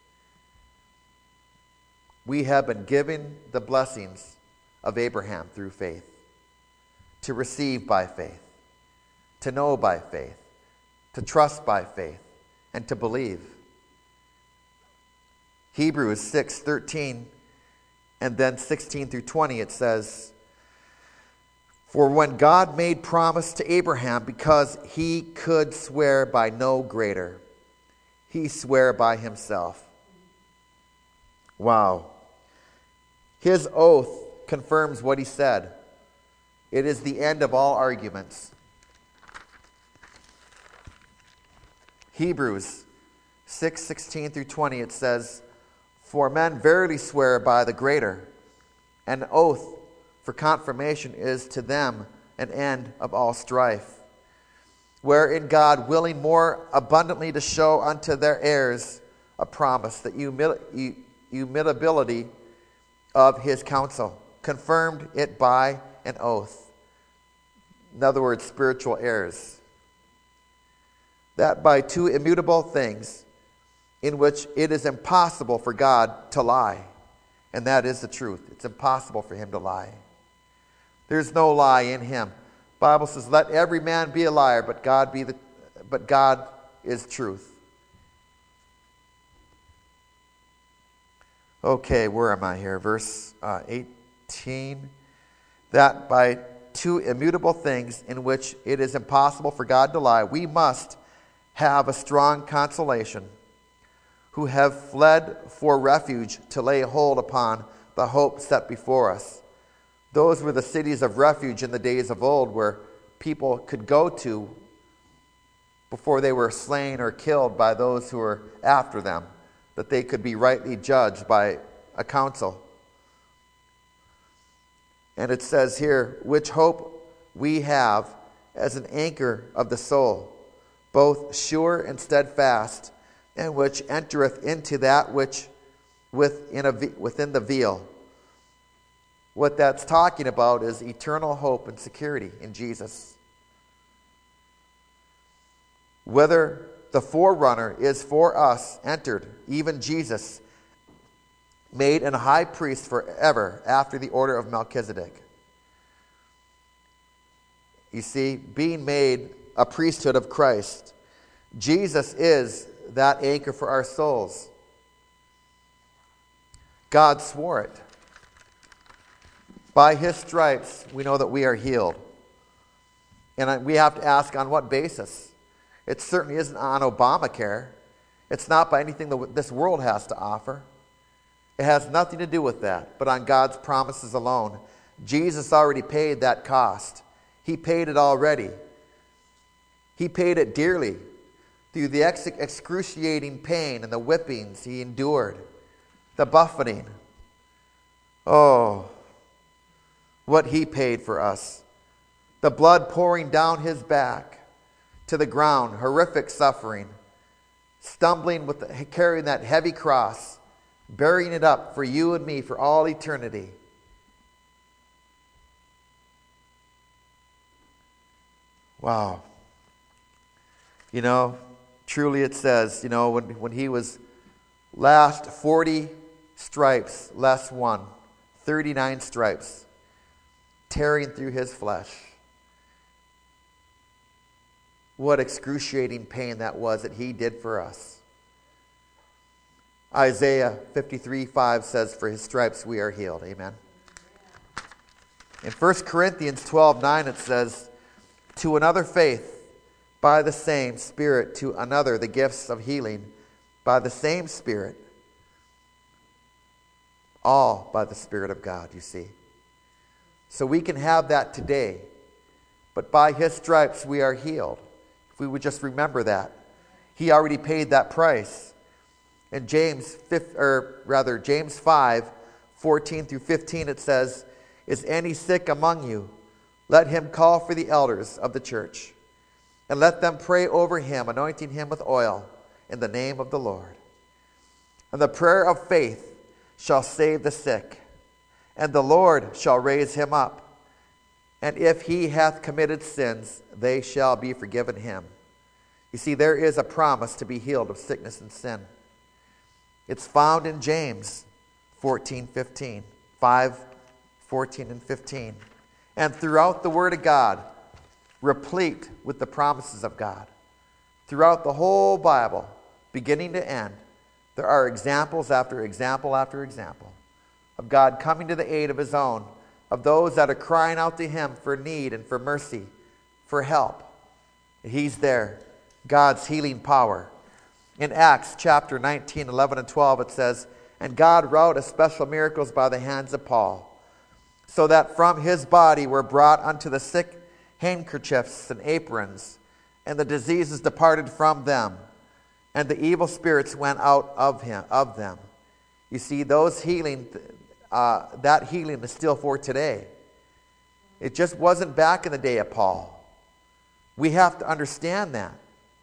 S1: We have been given the blessings of Abraham through faith, to receive by faith, to know by faith, to trust by faith, and to believe. Hebrews six thirteen and then sixteen through twenty, it says, For when God made promise to Abraham, because he could swear by no greater, he sware by himself. Wow. His oath confirms what he said. It is the end of all arguments. Hebrews six sixteen through twenty, it says, For men verily swear by the greater, an oath for confirmation is to them an end of all strife, wherein God, willing more abundantly to show unto their heirs a promise, that humil- immutability of his counsel, confirmed it by an oath. In other words, spiritual heirs. That by two immutable things, in which it is impossible for God to lie. And that is the truth. It's impossible for him to lie. There's no lie in him. The Bible says, Let every man be a liar, but God be the but God is truth. Okay, where am I here? Verse uh, eighteen. That by two immutable things, in which it is impossible for God to lie, we must have a strong consolation, who have fled for refuge to lay hold upon the hope set before us. Those were the cities of refuge in the days of old, where people could go to before they were slain or killed by those who were after them, that they could be rightly judged by a council. And it says here, which hope we have as an anchor of the soul, both sure and steadfast, and which entereth into that which within, a, within the veil. What that's talking about is eternal hope and security in Jesus. Whether the forerunner is for us entered, even Jesus, made an high priest forever after the order of Melchizedek. You see, being made a priesthood of Christ, Jesus is that anchor for our souls. God swore it. By his stripes, we know that we are healed. And we have to ask, on what basis? It certainly isn't on Obamacare. It's not by anything that this world has to offer. It has nothing to do with that, but on God's promises alone. Jesus already paid that cost. He paid it already. He paid it dearly through the ex- excruciating pain and the whippings he endured, the buffeting. Oh, what he paid for us. The blood pouring down his back to the ground, horrific suffering, stumbling with the, carrying that heavy cross, burying it up for you and me for all eternity. Wow. You know, truly it says, you know, when, when he was last forty stripes, less one, thirty-nine stripes, tearing through his flesh. What excruciating pain that was that he did for us. Isaiah fifty-three five says, For his stripes we are healed. Amen. In First Corinthians twelve nine it says, To another faith, by the same Spirit, to another the gifts of healing by the same Spirit. All by the Spirit of God, you see. So we can have that today. But by His stripes we are healed. If we would just remember that. He already paid that price. In James, or rather James five, fourteen through fifteen, it says, "Is any sick among you? Let him call for the elders of the church, and let them pray over him, anointing him with oil in the name of the Lord. And the prayer of faith shall save the sick, and the Lord shall raise him up. And if he hath committed sins, they shall be forgiven him." You see, there is a promise to be healed of sickness and sin. It's found in James fourteen, fifteen, five, fourteen and fifteen. And throughout the Word of God, replete with the promises of God. Throughout the whole Bible, beginning to end, there are examples after example after example of God coming to the aid of His own, of those that are crying out to Him for need and for mercy, for help. He's there. God's healing power. In Acts chapter nineteen, eleven and twelve, it says, "And God wrought special miracles by the hands of Paul, so that from his body were brought unto the sick handkerchiefs and aprons, and the diseases departed from them, and the evil spirits went out of him of them." You see, those healing, uh, that healing is still for today. It just wasn't back in the day of Paul. We have to understand that.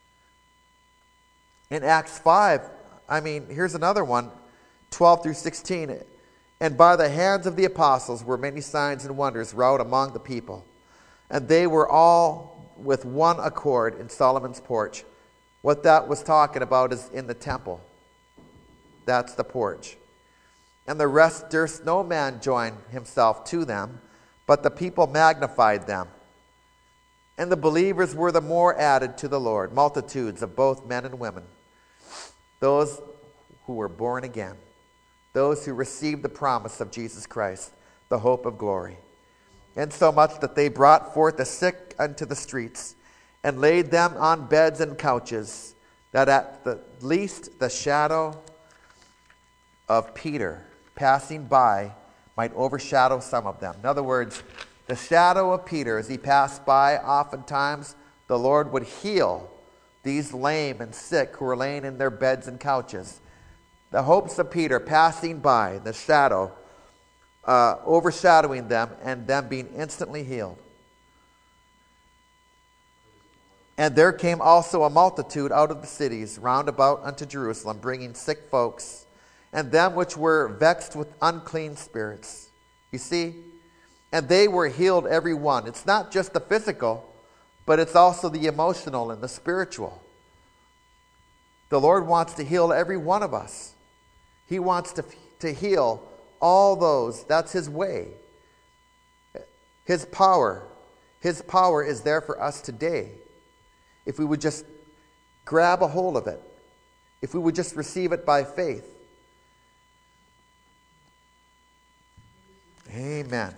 S1: In Acts five, I mean, here's another one, twelve through sixteen. "And by the hands of the apostles were many signs and wonders wrought among the people. And they were all with one accord in Solomon's porch." What that was talking about is in the temple. That's the porch. "And the rest durst no man join himself to them, but the people magnified them. And the believers were the more added to the Lord, multitudes of both men and women, those who were born again, those who received the promise of Jesus Christ, the hope of glory. Insomuch that they brought forth the sick unto the streets, and laid them on beds and couches, that at the least the shadow of Peter passing by might overshadow some of them." In other words, the shadow of Peter, as he passed by, oftentimes the Lord would heal these lame and sick who were laying in their beds and couches. The hopes of Peter passing by, the shadow uh, overshadowing them, and them being instantly healed. "And there came also a multitude out of the cities round about unto Jerusalem, bringing sick folks, and them which were vexed with unclean spirits." You see? And they were healed every one. It's not just the physical, but it's also the emotional and the spiritual. The Lord wants to heal every one of us. He wants to, to heal all those. That's His way. His power. His power is there for us today. If we would just grab a hold of it. If we would just receive it by faith. Amen.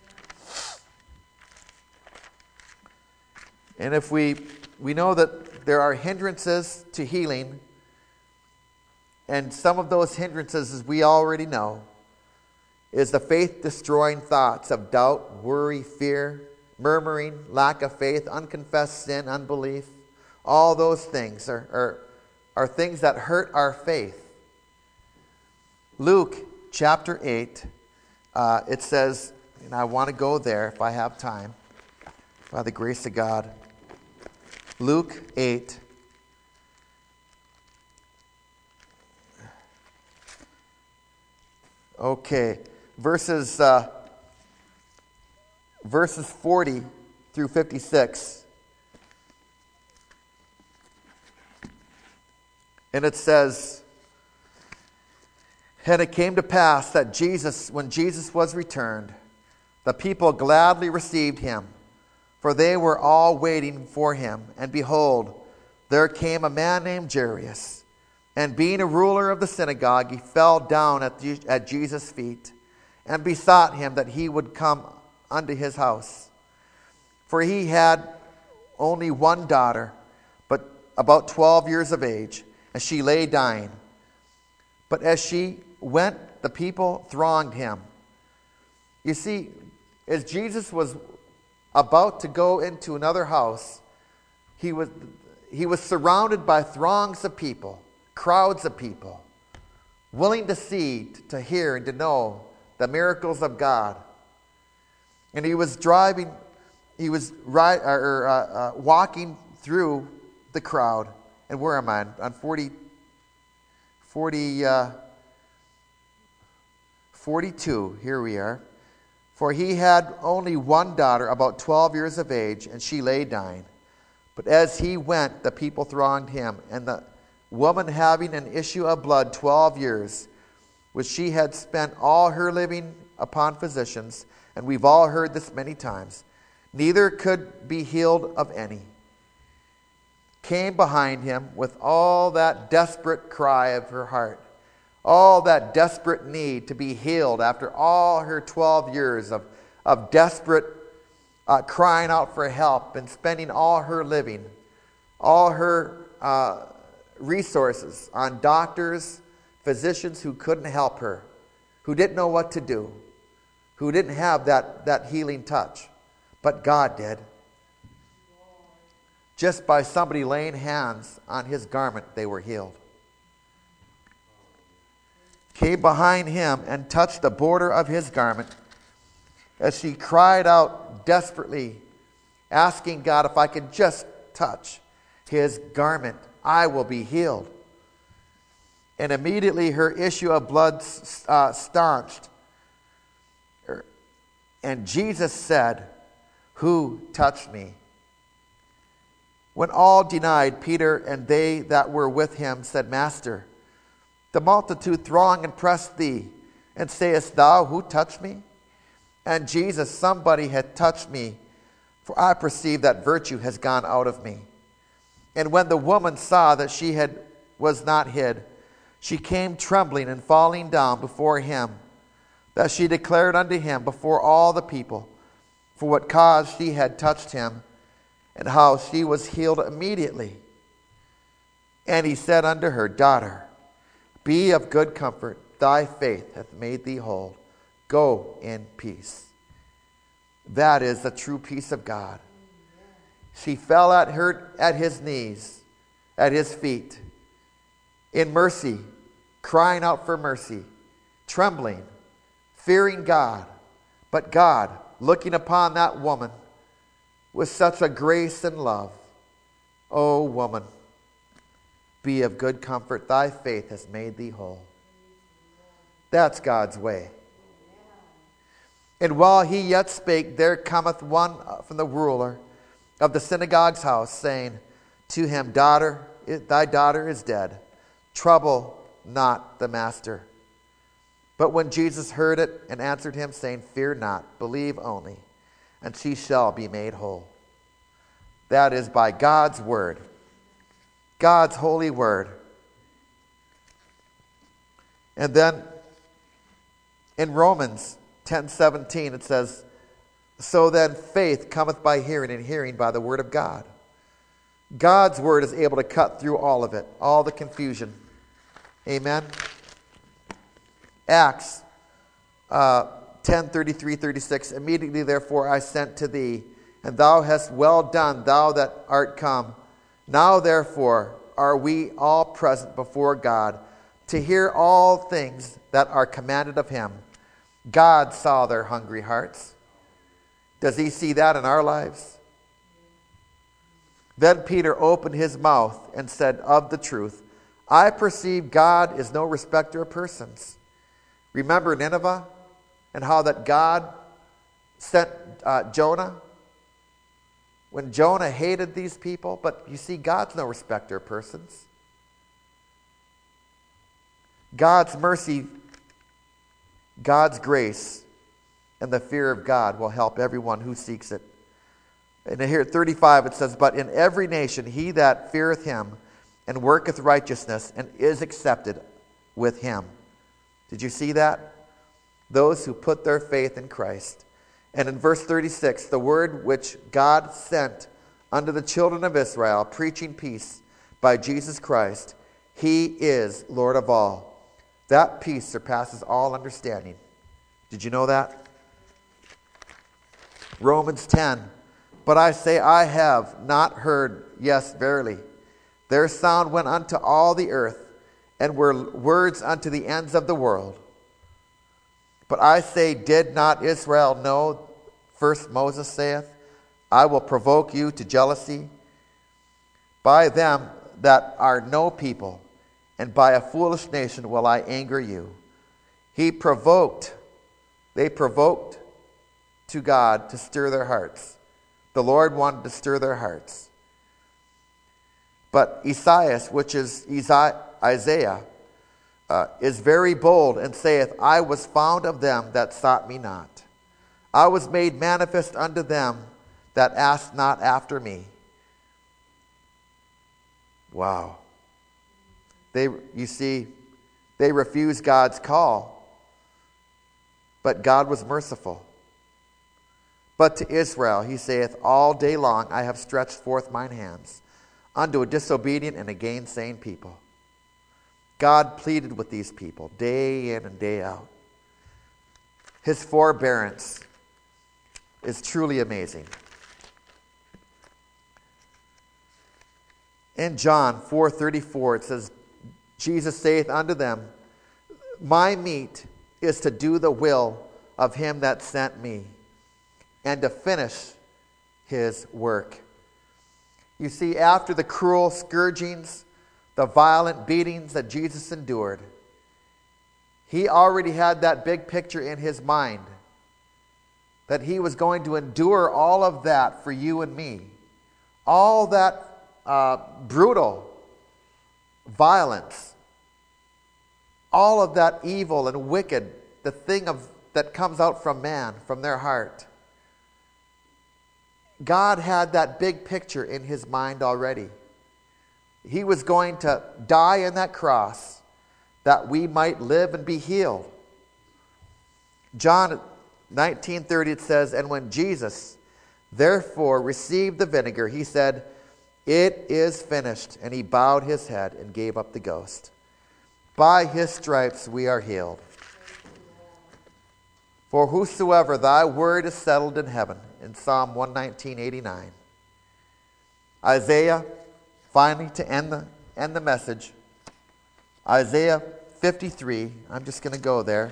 S1: And if we, we know that there are hindrances to healing, and some of those hindrances, as we already know, is the faith-destroying thoughts of doubt, worry, fear, murmuring, lack of faith, unconfessed sin, unbelief. All those things are, are, are things that hurt our faith. Luke chapter eight, uh, it says, and I want to go there if I have time, by the grace of God. Luke eight. Okay, verses uh, verses forty through fifty-six. And it says, "And it came to pass that Jesus, when Jesus was returned, the people gladly received him, for they were all waiting for him. And behold, there came a man named Jairus, and being a ruler of the synagogue, he fell down at, at Jesus' feet, and besought him that he would come unto his house. For he had only one daughter, about twelve years of age, and she lay dying. But as she went, the people thronged him. You see, as Jesus was about to go into another house, he was, he was surrounded by throngs of people, crowds of people, willing to see, to hear, and to know the miracles of God. And he was driving, he was right, or, uh, uh, walking through the crowd. And where am I? On forty, forty, uh, forty-two. Here we are. For he had only one daughter, about twelve years of age, and she lay dying. But as he went, the people thronged him, and the woman having an issue of blood twelve years, which she had spent all her living upon physicians, and we've all heard this many times, neither could be healed of any, came behind him with all that desperate cry of her heart, all that desperate need to be healed after all her twelve years of, of desperate uh, crying out for help and spending all her living, all her uh, resources on doctors, physicians who couldn't help her, who didn't know what to do, who didn't have that, that healing touch. But God did. Just by somebody laying hands on his garment, they were healed. Came behind him and touched the border of his garment. As she cried out desperately, asking God, if I could just touch his garment, I will be healed. And immediately her issue of blood uh, staunched. And Jesus said, who touched me? When all denied, Peter and they that were with him said, Master, the multitude throng and press thee, and sayest thou, who touched me? And Jesus, somebody had touched me, for I perceive that virtue has gone out of me. And when the woman saw that she had was not hid, she came trembling and falling down before him, that she declared unto him before all the people, for what cause she had touched him, and how she was healed immediately. And he said unto her, Daughter, be of good comfort, thy faith hath made thee whole. Go in peace. That is the true peace of God. She fell at her at his knees, at his feet, in mercy, crying out for mercy, trembling, fearing God. But God, looking upon that woman with such a grace and love, O woman, be of good comfort, thy faith has made thee whole. That's God's way. And while he yet spake, there cometh one from the ruler of the synagogue's house, saying to him, Daughter, thy daughter is dead. Trouble not the master. But when Jesus heard it and answered him, saying, Fear not, believe only, and she shall be made whole. That is by God's word, God's holy word. And then in Romans ten seventeen it says, So then faith cometh by hearing, and hearing by the word of God. God's word is able to cut through all of it, all the confusion. Amen. Acts uh, ten thirty-three thirty-six. Immediately therefore I sent to thee, and thou hast well done, thou that art come. Now therefore are we all present before God, to hear all things that are commanded of him. God saw their hungry hearts. Does he see that in our lives? Then Peter opened his mouth and said, Of the truth, I perceive God is no respecter of persons. Remember Nineveh and how that God sent uh, Jonah? When Jonah hated these people, but you see, God's no respecter of persons. God's mercy, God's grace, and the fear of God will help everyone who seeks it. And here at thirty-five it says, But in every nation he that feareth him and worketh righteousness and is accepted with him. Did you see that? Those who put their faith in Christ. And in verse thirty-six, the word which God sent unto the children of Israel, preaching peace by Jesus Christ. He is Lord of all. That peace surpasses all understanding. Did you know that? Romans ten. But I say, I have not heard, yes, verily. Their sound went unto all the earth, and were words unto the ends of the world. But I say, did not Israel know? First Moses saith, I will provoke you to jealousy by them that are no people, and by a foolish nation will I anger you. He provoked, they provoked to God to stir their hearts. The Lord wanted to stir their hearts. But Esaias, which is Isaiah, uh, is very bold and saith, I was found of them that sought me not. I was made manifest unto them that asked not after me. Wow. They, you see, they refused God's call, but God was merciful. But to Israel he saith, all day long I have stretched forth mine hands unto a disobedient and a gainsaying people. God pleaded with these people day in and day out. His forbearance is truly amazing. In John four thirty-four it says, Jesus saith unto them, my meat is to do the will of him that sent me, and to finish his work. You see, after the cruel scourgings, the violent beatings that Jesus endured, he already had that big picture in his mind that he was going to endure all of that for you and me. All that uh, brutal violence, all of that evil and wicked, the thing of that comes out from man, from their heart. God had that big picture in his mind already. He was going to die on that cross that we might live and be healed. John nineteen thirty it says, and when Jesus therefore received the vinegar, he said, it is finished. And he bowed his head and gave up the ghost. By his stripes we are healed. For whosoever thy word is settled in heaven, in Psalm one nineteen, eighty-nine. Isaiah, finally to end the, end the message, Isaiah fifty-three, I'm just going to go there.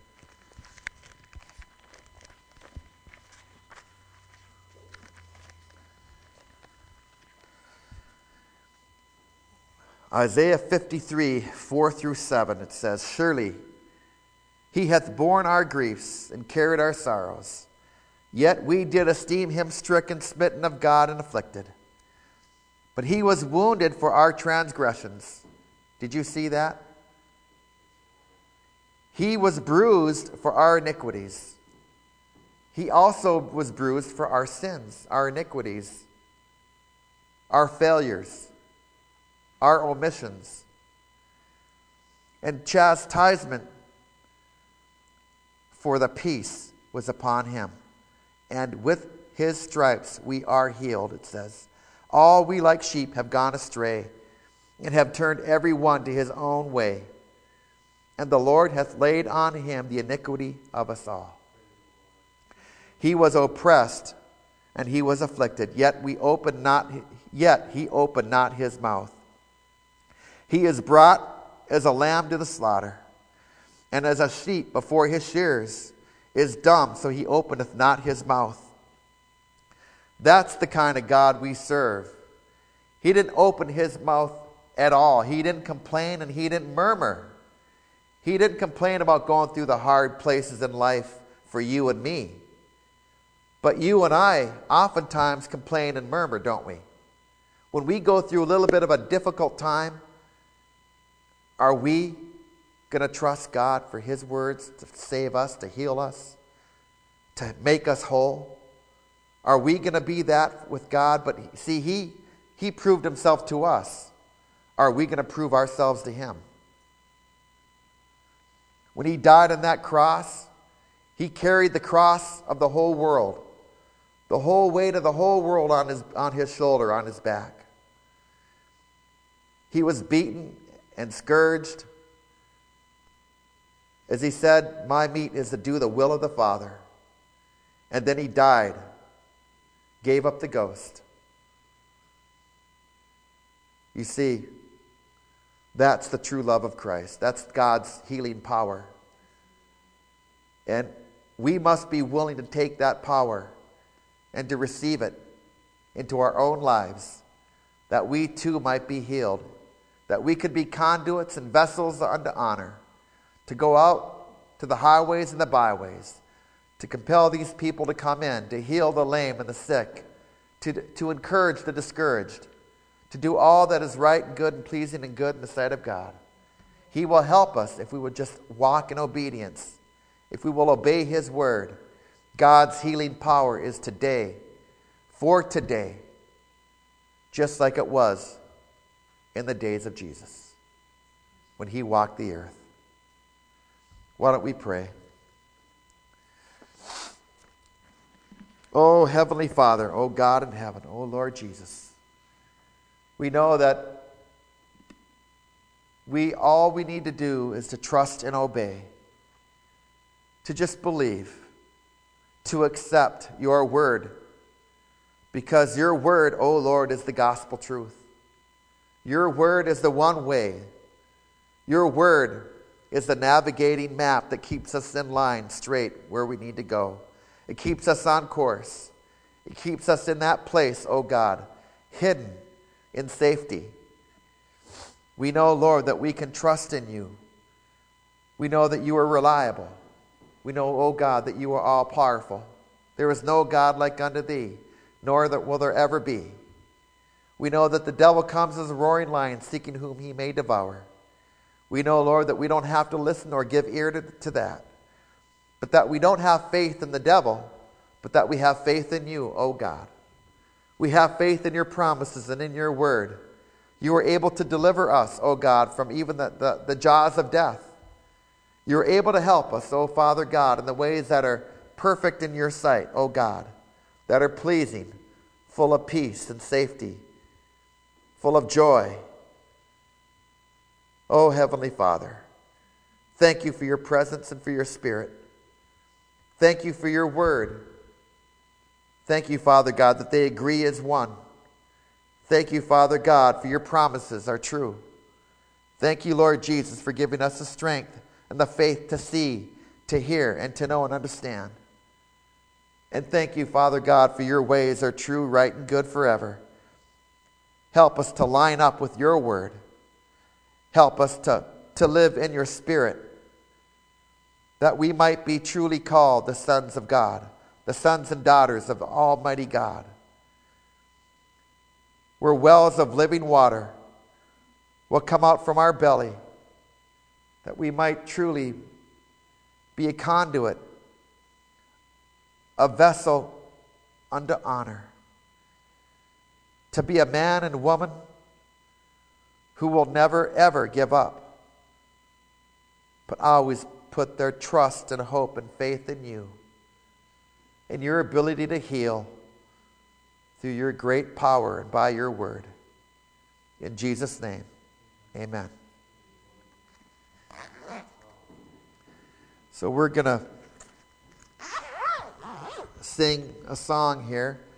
S1: Isaiah fifty-three, four through seven, it says, surely he hath borne our griefs and carried our sorrows. Yet we did esteem him stricken, smitten of God, and afflicted. But he was wounded for our transgressions. Did you see that? He was bruised for our iniquities. He also was bruised for our sins, our iniquities, our failures, our omissions. And chastisement for the peace was upon him. And with his stripes we are healed, it says. All we like sheep have gone astray, and have turned every one to his own way. And the Lord hath laid on him the iniquity of us all. He was oppressed, and he was afflicted, yet we opened not, yet he opened not his mouth. He is brought as a lamb to the slaughter, and as a sheep before his shearers is dumb, so he openeth not his mouth. That's the kind of God we serve. He didn't open his mouth at all. He didn't complain and he didn't murmur. He didn't complain about going through the hard places in life for you and me. But you and I oftentimes complain and murmur, don't we? When we go through a little bit of a difficult time, are we going to trust God for his words to save us, to heal us, to make us whole? Are we going to be that with God? But see, he, he proved himself to us. Are we going to prove ourselves to him? When he died on that cross, he carried the cross of the whole world, the whole weight of the whole world on his, on his shoulder, on his back. He was beaten and scourged. As he said, my meat is to do the will of the Father. And then he died, gave up the ghost. You see, that's the true love of Christ. That's God's healing power. And we must be willing to take that power and to receive it into our own lives, that we too might be healed, that we could be conduits and vessels unto honor, to go out to the highways and the byways, to compel these people to come in, to heal the lame and the sick, to, to encourage the discouraged, to do all that is right and good and pleasing and good in the sight of God. He will help us if we would just walk in obedience, if we will obey His word. God's healing power is today, for today, just like it was in the days of Jesus, when He walked the earth. Why don't we pray? Oh, Heavenly Father, oh God in heaven, oh Lord Jesus, we know that we all we need to do is to trust and obey, to just believe, to accept your word, because your word, oh Lord, is the gospel truth. Your word is the one way. Your word is the navigating map that keeps us in line straight where we need to go. It keeps us on course. It keeps us in that place, oh God, hidden in safety. We know, Lord, that we can trust in you. We know that you are reliable. We know, O God, that you are all-powerful. There is no God like unto thee, nor that will there ever be. We know that the devil comes as a roaring lion, seeking whom he may devour. We know, Lord, that we don't have to listen or give ear to, to that, but that we don't have faith in the devil, but that we have faith in you, O God. We have faith in your promises and in your word. You are able to deliver us, O God, from even the, the, the jaws of death. You are able to help us, O Father God, in the ways that are perfect in your sight, O God, that are pleasing, full of peace and safety, full of joy. O Heavenly Father, thank you for your presence and for your Spirit. Thank you for your word. Thank you, Father God, that they agree as one. Thank you, Father God, for your promises are true. Thank you, Lord Jesus, for giving us the strength and the faith to see, to hear, and to know and understand. And thank you, Father God, for your ways are true, right, and good forever. Help us to line up with your word. Help us to, to live in your Spirit, that we might be truly called the sons of God, the sons and daughters of the Almighty God. Where wells of living water will come out from our belly, that we might truly be a conduit, a vessel unto honor, to be a man and woman who will never ever give up, but always put their trust and hope and faith in you, in your ability to heal through your great power and by your word. In Jesus' name, amen. So we're going to sing a song here.